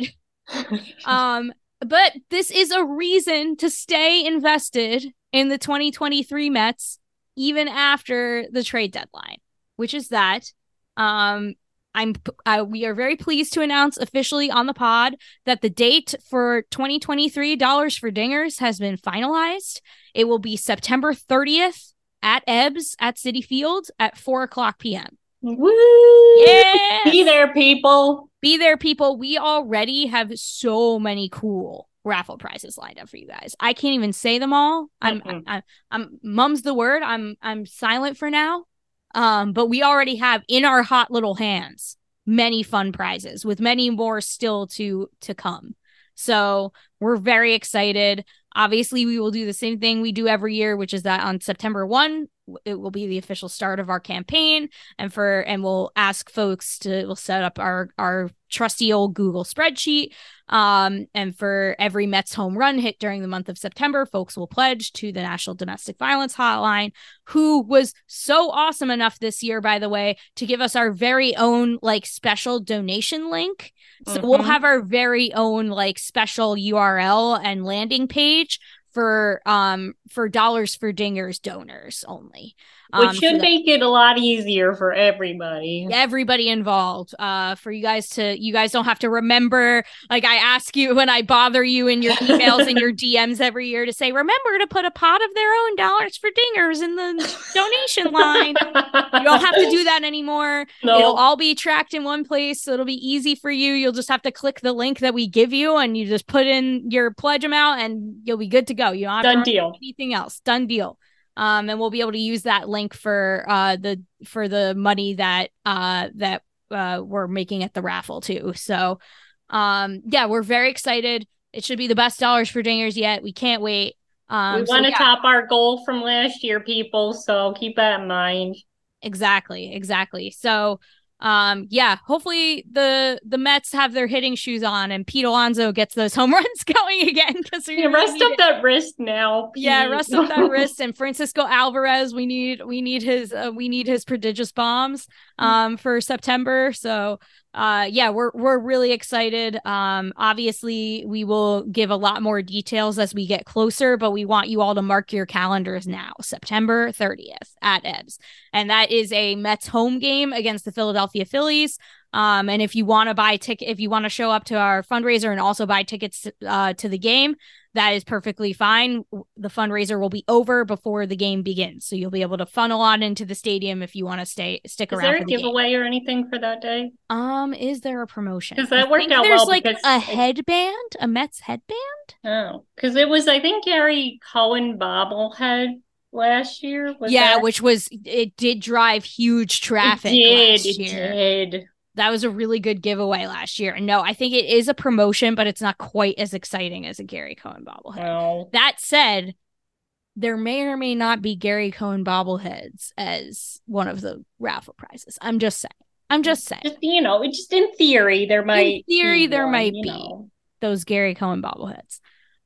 but this is a reason to stay invested in the 2023 Mets even after the trade deadline, which is that we are very pleased to announce officially on the pod that the date for 2023 Dollars for Dingers has been finalized. It will be September 30th at Ebbs at Citi Field at 4:00 p.m. Woo! Yes! Be there, people. Be there, people. We already have so many cool raffle prizes lined up for you guys. I can't even say them all. I'm mum's the word. I'm silent for now. But we already have in our hot little hands many fun prizes with many more still to come. So we're very excited. Obviously, we will do the same thing we do every year, which is that on September 1, it will be the official start of our campaign. And we'll ask folks we'll set up our trusty old Google spreadsheet. And for every Mets home run hit during the month of September, folks will pledge to the National Domestic Violence Hotline, who was so awesome enough this year, by the way, to give us our very own special donation link. So we'll have our very own special URL and landing page for Dollars for Dingers donors only. Which should make it a lot easier for everybody involved. For you guys don't have to remember. I ask you when I bother you in your emails and your DMs every year to say, remember to put a pot of their own Dollars for Dingers in the donation line. You don't have to do that anymore. No. It'll all be tracked in one place, so it'll be easy for you. You'll just have to click the link that we give you, and you just put in your pledge amount, and you'll be good to go. You don't have to do anything else. Done deal. And we'll be able to use that link for the money that we're making at the raffle too. So, we're very excited. It should be the best Dollars for Dingers yet. We can't wait. We want to top our goal from last year, people. So keep that in mind. Exactly. So, hopefully the Mets have their hitting shoes on and Pete Alonso gets those home runs going again, because rest up that wrist now, Pete. Yeah, rest up that wrist. And Francisco Alvarez, we need his prodigious bombs for September. So we're really excited. Obviously we will give a lot more details as we get closer, but we want you all to mark your calendars now. September 30th at Ebbs. And that is a Mets home game against the Philadelphia Phillies. And if you want to show up to our fundraiser and also buy tickets to the game, that is perfectly fine. The fundraiser will be over before the game begins, so you'll be able to funnel on into the stadium if you want to stick around. Is there a giveaway or anything for that day? Is there a promotion? Because that worked out well. There's a headband, a Mets headband. Oh, because it was, I think, Gary Cohen bobblehead last year. It did drive huge traffic. It did. That was a really good giveaway last year. And no, I think it is a promotion, but it's not quite as exciting as a Gary Cohen bobblehead. No. That said, there may or may not be Gary Cohen bobbleheads as one of the raffle prizes. I'm just saying. Just, just in theory, there might be those Gary Cohen bobbleheads.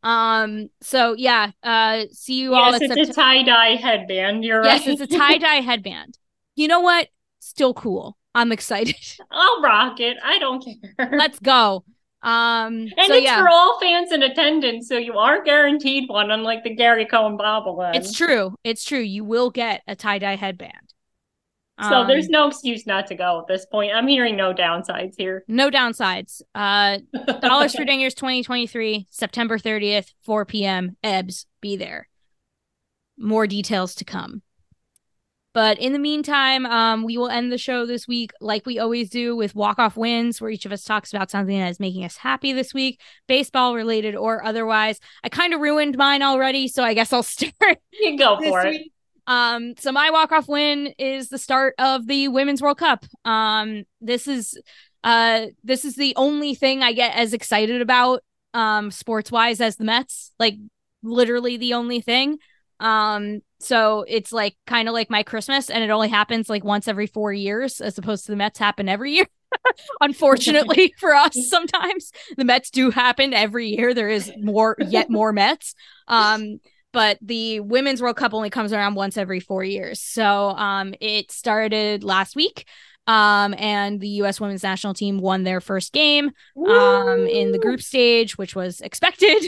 See you all. Yes, it's a tie-dye headband. You're right. Yes, it's a tie-dye headband. You know what? Still cool. I'm excited. I'll rock it. I don't care. Let's go. It's for all fans in attendance, so you are guaranteed one, unlike the Gary Cohen bobblehead. It's true. You will get a tie-dye headband. So there's no excuse not to go at this point. I'm hearing no downsides here. No downsides. Dollars for Dingers 2023, September 30th, 4 p.m. Ebbs, be there. More details to come. But in the meantime, we will end the show this week like we always do with walk-off wins, where each of us talks about something that is making us happy this week, baseball related or otherwise. I kind of ruined mine already, so I guess I'll start. You go for it. So my walk-off win is the start of the Women's World Cup. This is the only thing I get as excited about sports-wise as the Mets, like literally the only thing. So it's like kind of like my Christmas, and it only happens like once every 4 years, as opposed to the Mets happen every year. Unfortunately for us, sometimes the Mets do happen every year. There is yet more Mets. But the Women's World Cup only comes around once every 4 years. So it started last week. And the U.S. women's national team won their first game in the group stage, which was expected.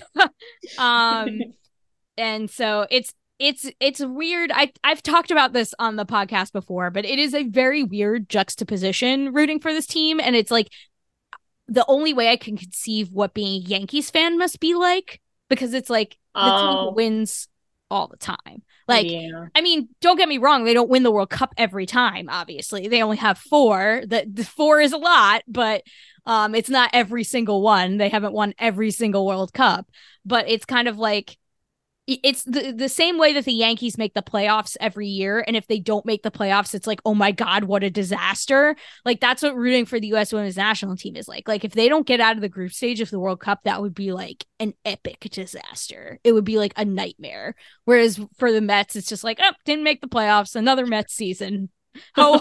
And so it's weird. I've talked about this on the podcast before, but it is a very weird juxtaposition rooting for this team. And it's like the only way I can conceive what being a Yankees fan must be like, because it's like the team wins all the time. Like, yeah. I mean, don't get me wrong, they don't win the World Cup every time, obviously. They only have 4. The 4 is a lot, but it's not every single one. They haven't won every single World Cup. But it's kind of like, it's the same way that the Yankees make the playoffs every year. And if they don't make the playoffs, it's like, oh my God, what a disaster. Like, that's what rooting for the U.S. women's national team is like. Like, if they don't get out of the group stage of the World Cup, that would be like an epic disaster. It would be like a nightmare. Whereas for the Mets, it's just like, oh, didn't make the playoffs. Another Mets season. Ho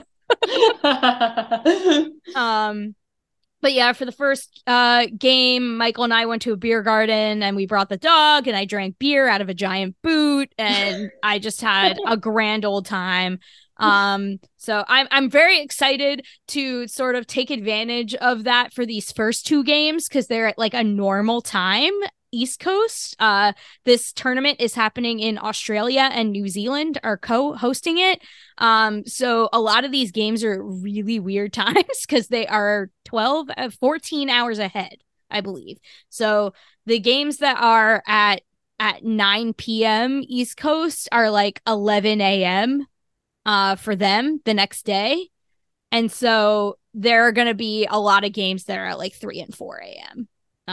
hum. But yeah, for the first game, Michael and I went to a beer garden, and we brought the dog, and I drank beer out of a giant boot, and I just had a grand old time. So I'm very excited to sort of take advantage of that for these first 2 games, because they're at like a normal time, East Coast. This tournament is happening in Australia, and New Zealand are co-hosting it. So a lot of these games are really weird times because they are 14 hours ahead, I believe. So the games that are at 9 p.m. East Coast are like 11 a.m. For them the next day. And so there are going to be a lot of games that are at like 3 and 4 a.m.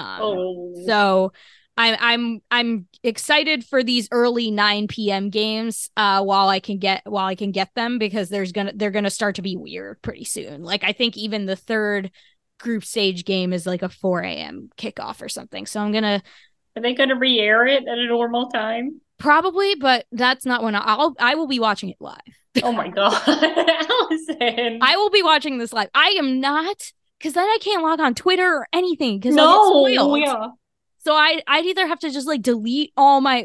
So I'm excited for these early 9 p.m. games while I can get them, because they're gonna start to be weird pretty soon. Like, I think even the third group stage game is like a 4 a.m. kickoff or something. So are they gonna re-air it at a normal time? Probably, but that's not when I will be watching it live. Oh my God, Allison! I will be watching this live. I am not, because then I can't log on Twitter or anything, because I'll get spoiled. Yeah. So I'd either have to just like delete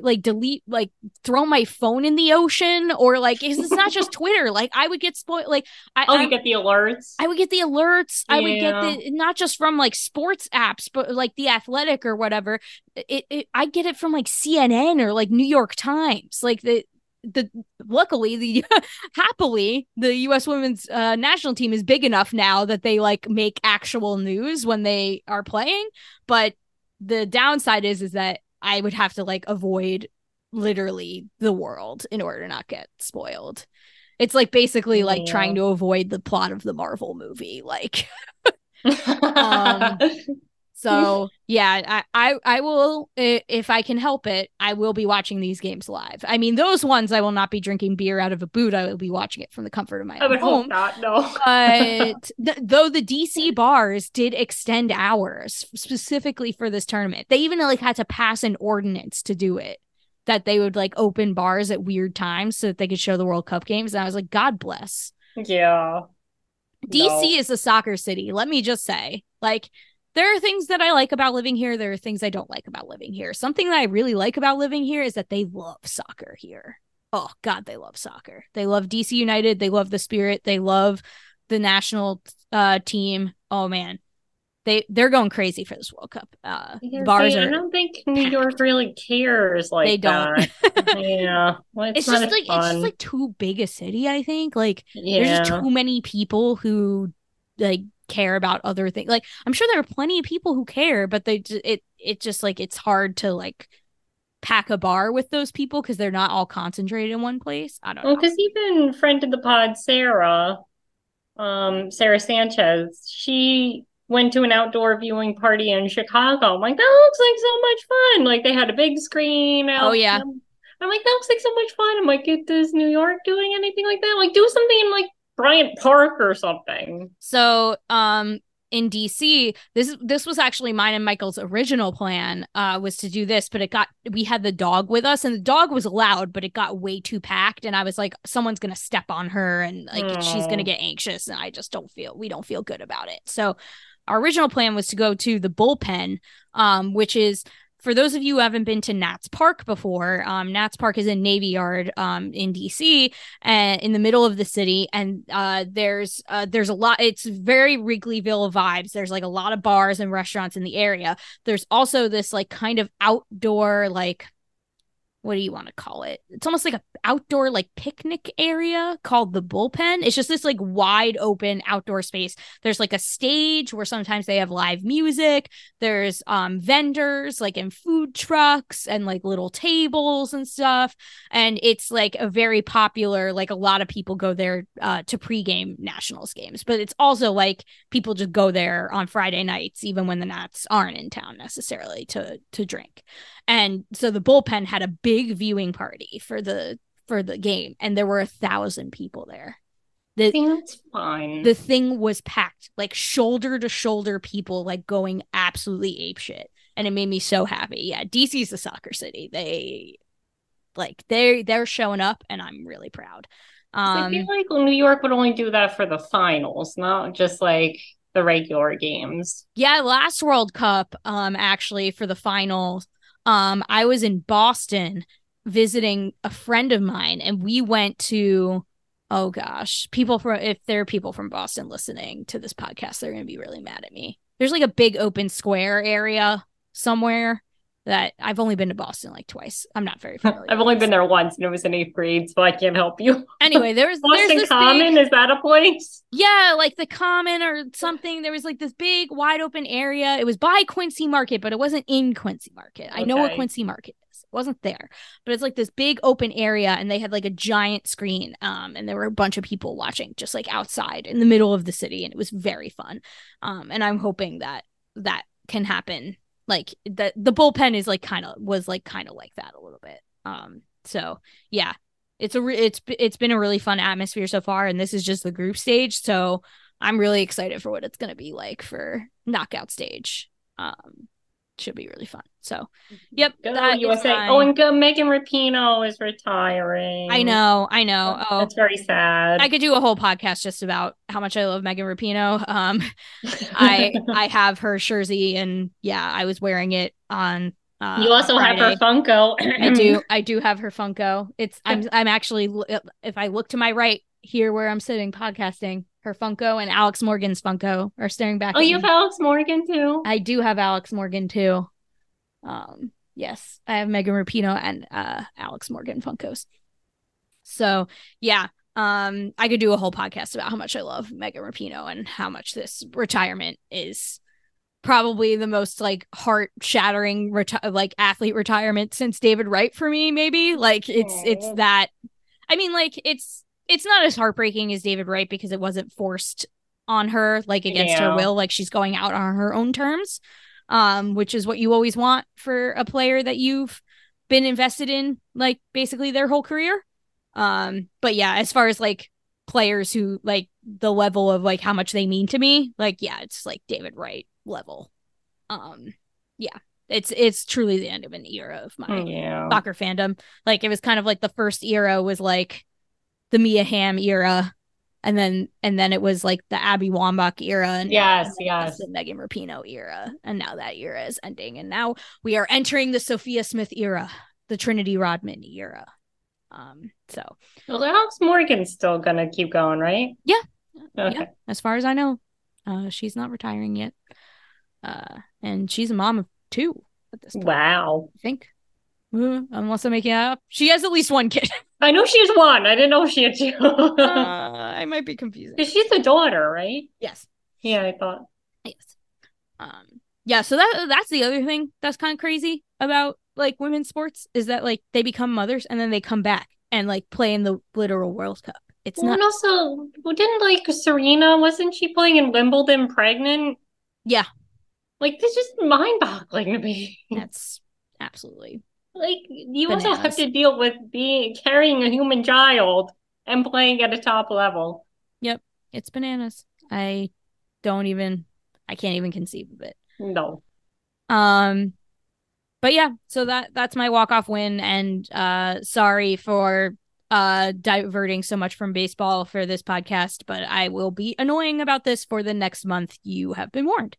throw my phone in the ocean, or like, it's not just Twitter. Like, I would get spoiled. Like, you get the alerts. I would get the alerts. Yeah. I would get not just from like sports apps, but like The Athletic or whatever. I get it from like CNN or like New York Times. Like luckily happily the U.S. women's national team is big enough now that they like make actual news when they are playing. But the downside is that I would have to like avoid literally the world in order to not get spoiled. It's like basically like trying to avoid the plot of the Marvel movie. Like, so yeah, I will, if I can help it, I will be watching these games live. I mean, those ones I will not be drinking beer out of a boot. I will be watching it from the comfort of my own home. Hope not, no. But though the DC bars did extend hours specifically for this tournament, they even like had to pass an ordinance to do it, that they would like open bars at weird times so that they could show the World Cup games. And I was like, God bless. Yeah. DC is a soccer city. Let me just say, like, there are things that I like about living here. There are things I don't like about living here. Something that I really like about living here is that they love soccer here. Oh, God, they love soccer. They love DC United. They love the spirit. They love the national team. Oh, man. They're going crazy for this World Cup. Bars I don't think New York really cares like they don't. Yeah. Well, it's just like too big a city, I think. Like, there's just too many people who like care about other things. Like, I'm sure there are plenty of people who care, but it just like, it's hard to like pack a bar with those people because they're not all concentrated in one place. I don't know. Because even friend of the pod, Sarah Sanchez, she went to an outdoor viewing party in Chicago. I'm like, that looks like so much fun. Like, they had a big screen. Oh yeah. I'm like, that looks like so much fun. I'm like, is New York doing anything like that? Like, do something in like Bryant Park or something. So in DC, this was actually mine and Michael's original plan, was to do this, but we had the dog with us, and the dog was loud, but it got way too packed, and I was like, someone's gonna step on her, and like she's gonna get anxious, and I just we don't feel good about it. So our original plan was to go to the Bullpen, which is, for those of you who haven't been to Nats Park before, Nats Park is in Navy Yard in DC, and in the middle of the city. And there's a lot. It's very Wrigleyville vibes. There's like a lot of bars and restaurants in the area. There's also this like kind of outdoor, like, what do you want to call it? It's almost like a outdoor like picnic area called the Bullpen. It's just this like wide open outdoor space. There's like a stage where sometimes they have live music. There's vendors like in food trucks and like little tables and stuff. And it's like a very popular, like a lot of people go there to pregame Nationals games. But it's also like people just go there on Friday nights, even when the Nats aren't in town necessarily to drink. And so the Bullpen had a big viewing party for the game, and there were 1,000 people there. That's fine. The thing was packed, like shoulder to shoulder people, like going absolutely apeshit, and it made me so happy. Yeah, DC's the soccer city. They're showing up, and I'm really proud. I feel like New York would only do that for the finals, not just like the regular games. Yeah, last World Cup, actually for the finals. I was in Boston visiting a friend of mine, and we went to, oh gosh, if there are people from Boston listening to this podcast, they're going to be really mad at me. There's like a big open square area somewhere that I've only been to Boston like twice. I'm not very familiar. I've only been there once, and it was in 8th grade, so I can't help you. Anyway, Boston Common, is that a place? Yeah, like the Common or something. There was like this big wide open area. It was by Quincy Market, but it wasn't in Quincy Market. I know what Quincy Market is. It wasn't there, but it's like this big open area, and they had like a giant screen, and there were a bunch of people watching just like outside in the middle of the city, and it was very fun. And I'm hoping that can happen. Like the Bullpen is like kind of like that a little bit. So yeah, it's been a really fun atmosphere so far, and this is just the group stage. So I'm really excited for what it's going to be like for knockout stage. Should be really fun. So, yep. Go USA. Oh, and Megan Rapinoe is retiring. I know. Oh, that's very sad. I could do a whole podcast just about how much I love Megan Rapinoe. I have her jersey, and yeah, I was wearing it on. You also have her Funko. I do have her Funko. I'm actually, if I look to my right here where I'm sitting podcasting, her Funko and Alex Morgan's Funko are staring back. Oh, you have Alex Morgan too? I do have Alex Morgan too. Yes, I have Megan Rapinoe and Alex Morgan Funkos. So yeah, I could do a whole podcast about how much I love Megan Rapinoe and how much this retirement is probably the most like heart-shattering like athlete retirement since David Wright for me. Maybe like it's that. I mean, like it's not as heartbreaking as David Wright because it wasn't forced on her, like against her will. Like she's going out on her own terms, which is what you always want for a player that you've been invested in, like basically their whole career. But yeah, as far as like players who like the level of like how much they mean to me, like, yeah, it's like David Wright level. Yeah, it's truly the end of an era of my soccer fandom. Like it was kind of like the first era was like the Mia Hamm era, and then it was like the Abby Wambach era, and the Megan Rapinoe era, and now that era is ending, and now we are entering the Sophia Smith era, the Trinity Rodman era. So well, Alex Morgan's still gonna keep going, right? Yeah. Okay. Yeah, as far as I know, she's not retiring yet, and she's a mom of 2 at this point. Wow. I think. Unless I'm making it up, she has at least 1 kid. I know she has 1. I didn't know she had 2. I might be confusing. She's the daughter, right? Yes. Yeah, I thought. Yes. Yeah. So that's the other thing that's kind of crazy about like women's sports is that like they become mothers and then they come back and like play in the literal World Cup. It's not. And also, didn't like Serena? Wasn't she playing in Wimbledon pregnant? Yeah. Like this is mind-boggling to me. That's absolutely. Like you bananas. also have to deal with carrying a human child and playing at a top level. Yep, it's bananas. I don't even. I can't even conceive of it. No. But yeah, so that's my walk-off win, and sorry for diverting so much from baseball for this podcast, but I will be annoying about this for the next month. You have been warned.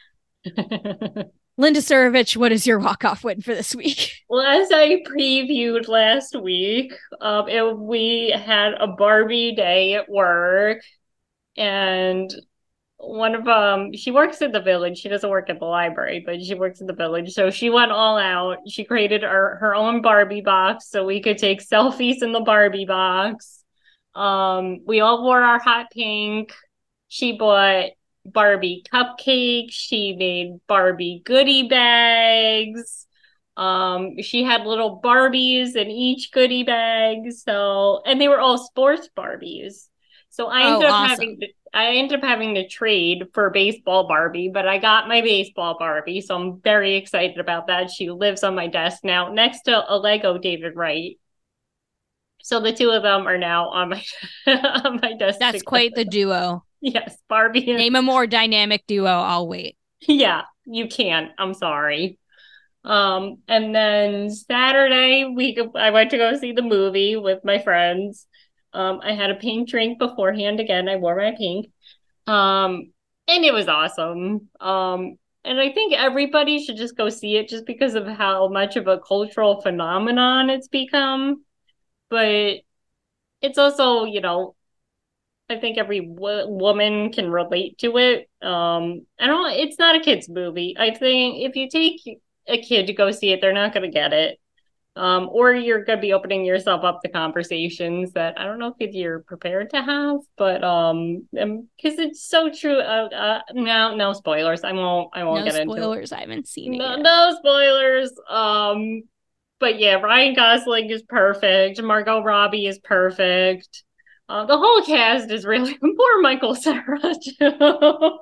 Linda Surovich, what is your walk-off win for this week? Well, as I previewed last week, we had a Barbie day at work, and one of she works at the village. She doesn't work at the library, but she works at the village. So she went all out. She created her own Barbie box so we could take selfies in the Barbie box. We all wore our hot pink. She bought Barbie cupcakes. She made Barbie goodie bags. She had little Barbies in each goodie bag. So, and they were all sports Barbies. So I ended up having to trade for baseball Barbie, but I got my baseball Barbie, so I'm very excited about that. She lives on my desk now next to a Lego David Wright. So the two of them are now on my on my desk. That's quite the duo. Yes, Barbie. Name a more dynamic duo. I'll wait. Yeah, you can. I'm sorry. And then Saturday I went to go see the movie with my friends. I had a pink drink beforehand. Again, I wore my pink. And it was awesome. And I think everybody should just go see it just because of how much of a cultural phenomenon it's become. But it's also, I think every woman can relate to it. It's not a kid's movie. I think if you take a kid to go see it, they're not going to get it. Or you're going to be opening yourself up to conversations that I don't know if you're prepared to have, but because it's so true. No spoilers. I won't get into it. No spoilers. I haven't seen it yet. No spoilers. But yeah, Ryan Gosling is perfect. Margot Robbie is perfect. The whole cast is really poor Michael Cera too.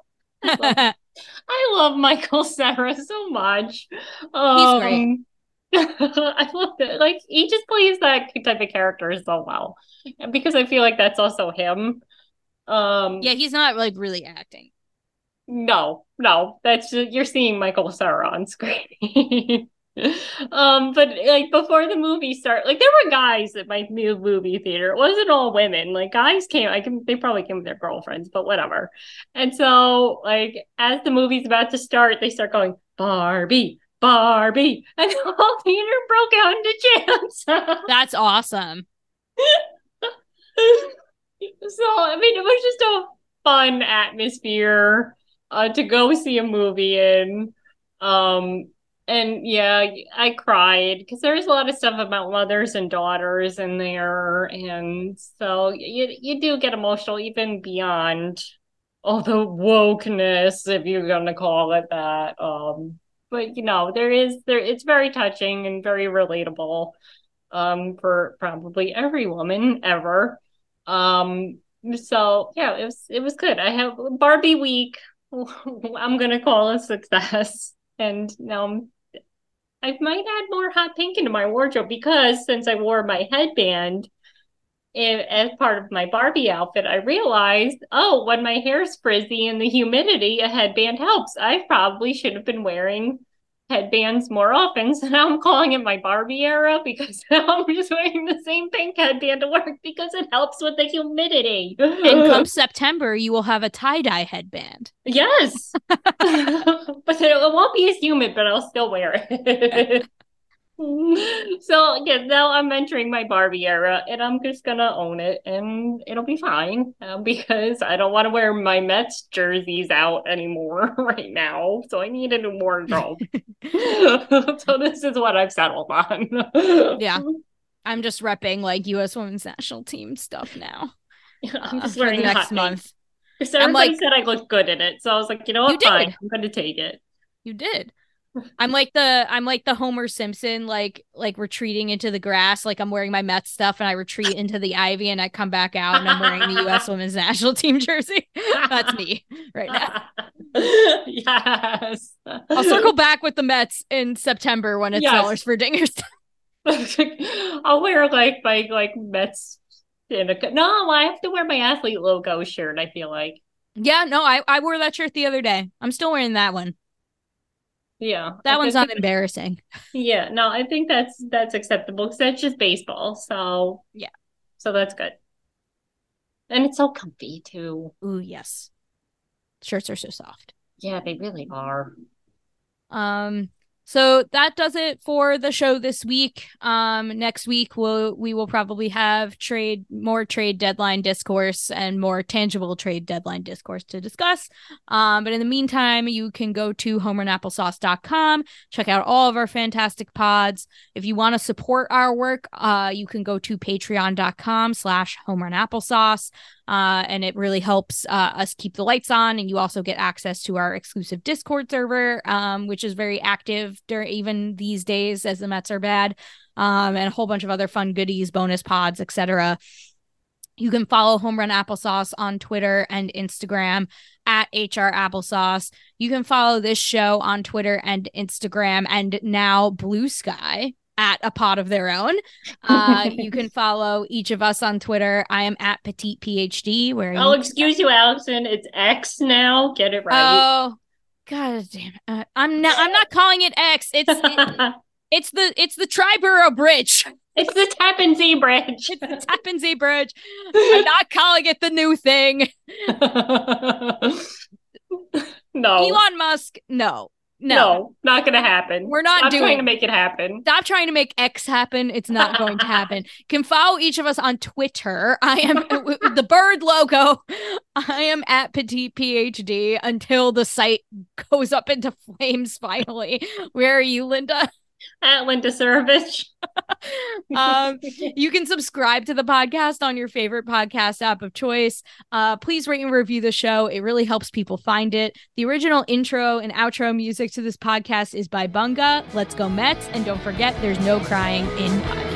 I love Michael Cera so much. He's great. I love it. Like he just plays that type of character so well, because I feel like that's also him. Yeah, he's not like really acting. No, that's just, you're seeing Michael Cera on screen. But like before the movie started, like there were guys at my new movie theater. It wasn't all women. Like guys came. They probably came with their girlfriends, but whatever. And so, like as the movie's about to start, they start going Barbie. Barbie, and the whole theater broke out into chants. That's awesome. So, I mean, it was just a fun atmosphere to go see a movie in. And yeah, I cried because there's a lot of stuff about mothers and daughters in there, and so you do get emotional even beyond all the wokeness, if you're gonna call it that. But it's very touching and very relatable for probably every woman ever. So yeah, it was good. I have Barbie week. I'm gonna call a success. And now I might add more hot pink into my wardrobe because since I wore my headband as part of my Barbie outfit, I realized, when my hair's frizzy and the humidity, a headband helps. I probably should have been wearing headbands more often. So now I'm calling it my Barbie era because I'm just wearing the same pink headband to work because it helps with the humidity. And come September, you will have a tie-dye headband. Yes. But it won't be as humid, but I'll still wear it. So yeah, now I'm entering my Barbie era and I'm just gonna own it and it'll be fine because I don't want to wear my Mets jerseys out anymore right now. So I need a new wardrobe. So this is what I've settled on. Yeah. I'm just repping like US Women's National Team stuff now. I'm just wearing for the next month. Because everybody said I looked good in it. So I was like, you know what, fine, I'm gonna take it. You did. I'm like the Homer Simpson, like retreating into the grass. Like I'm wearing my Mets stuff and I retreat into the ivy and I come back out and I'm wearing the US Women's National Team jersey. That's me right now. Yes. I'll circle back with the Mets in September when it's dollars for dingers. I'll wear like my Mets. No, I have to wear my athlete logo shirt, I feel like. Yeah, no, I wore that shirt the other day. I'm still wearing that one. Yeah. That I one's think- unembarrassing. Yeah, no, I think that's acceptable because that's just baseball. So Yeah. So that's good. And it's so comfy too. Ooh, yes. Shirts are so soft. Yeah, they really are. So that does it for the show this week. Next week we will probably have more trade deadline discourse and more tangible trade deadline discourse to discuss. But in the meantime, you can go to homerunapplesauce.com, check out all of our fantastic pods. If you want to support our work, you can go to patreon.com/homerunapplesauce. And it really helps us keep the lights on, and you also get access to our exclusive Discord server, which is very active during even these days as the Mets are bad, and a whole bunch of other fun goodies, bonus pods, etc. You can follow Home Run Applesauce on Twitter and Instagram at HR Applesauce. You can follow this show on Twitter and Instagram and now Blue Sky at A Pod of Their Own. You can follow each of us on Twitter. I am at Petite PhD. Where Oh, excuse you, Allison. It's X now. Get it right. Oh, god damn it. I'm not calling it X. It's the Triborough Bridge. It's the Tappan Zee Bridge. It's the Tappan Zee Bridge. I'm not calling it the new thing. No. Elon Musk, no, not gonna happen. We're not Stop doing trying to make it happen. Stop trying to make X happen. It's not going to happen. Can follow each of us on Twitter. I am the bird logo. I am at Petite PhD until the site goes up into flames finally. Where are you, Linda? At Linda Surovich. You can subscribe to the podcast on your favorite podcast app of choice. Please rate and review the show. It really helps people find it. The original intro and outro music to this podcast is by Bunga. Let's go Mets. And don't forget, there's no crying in podcast.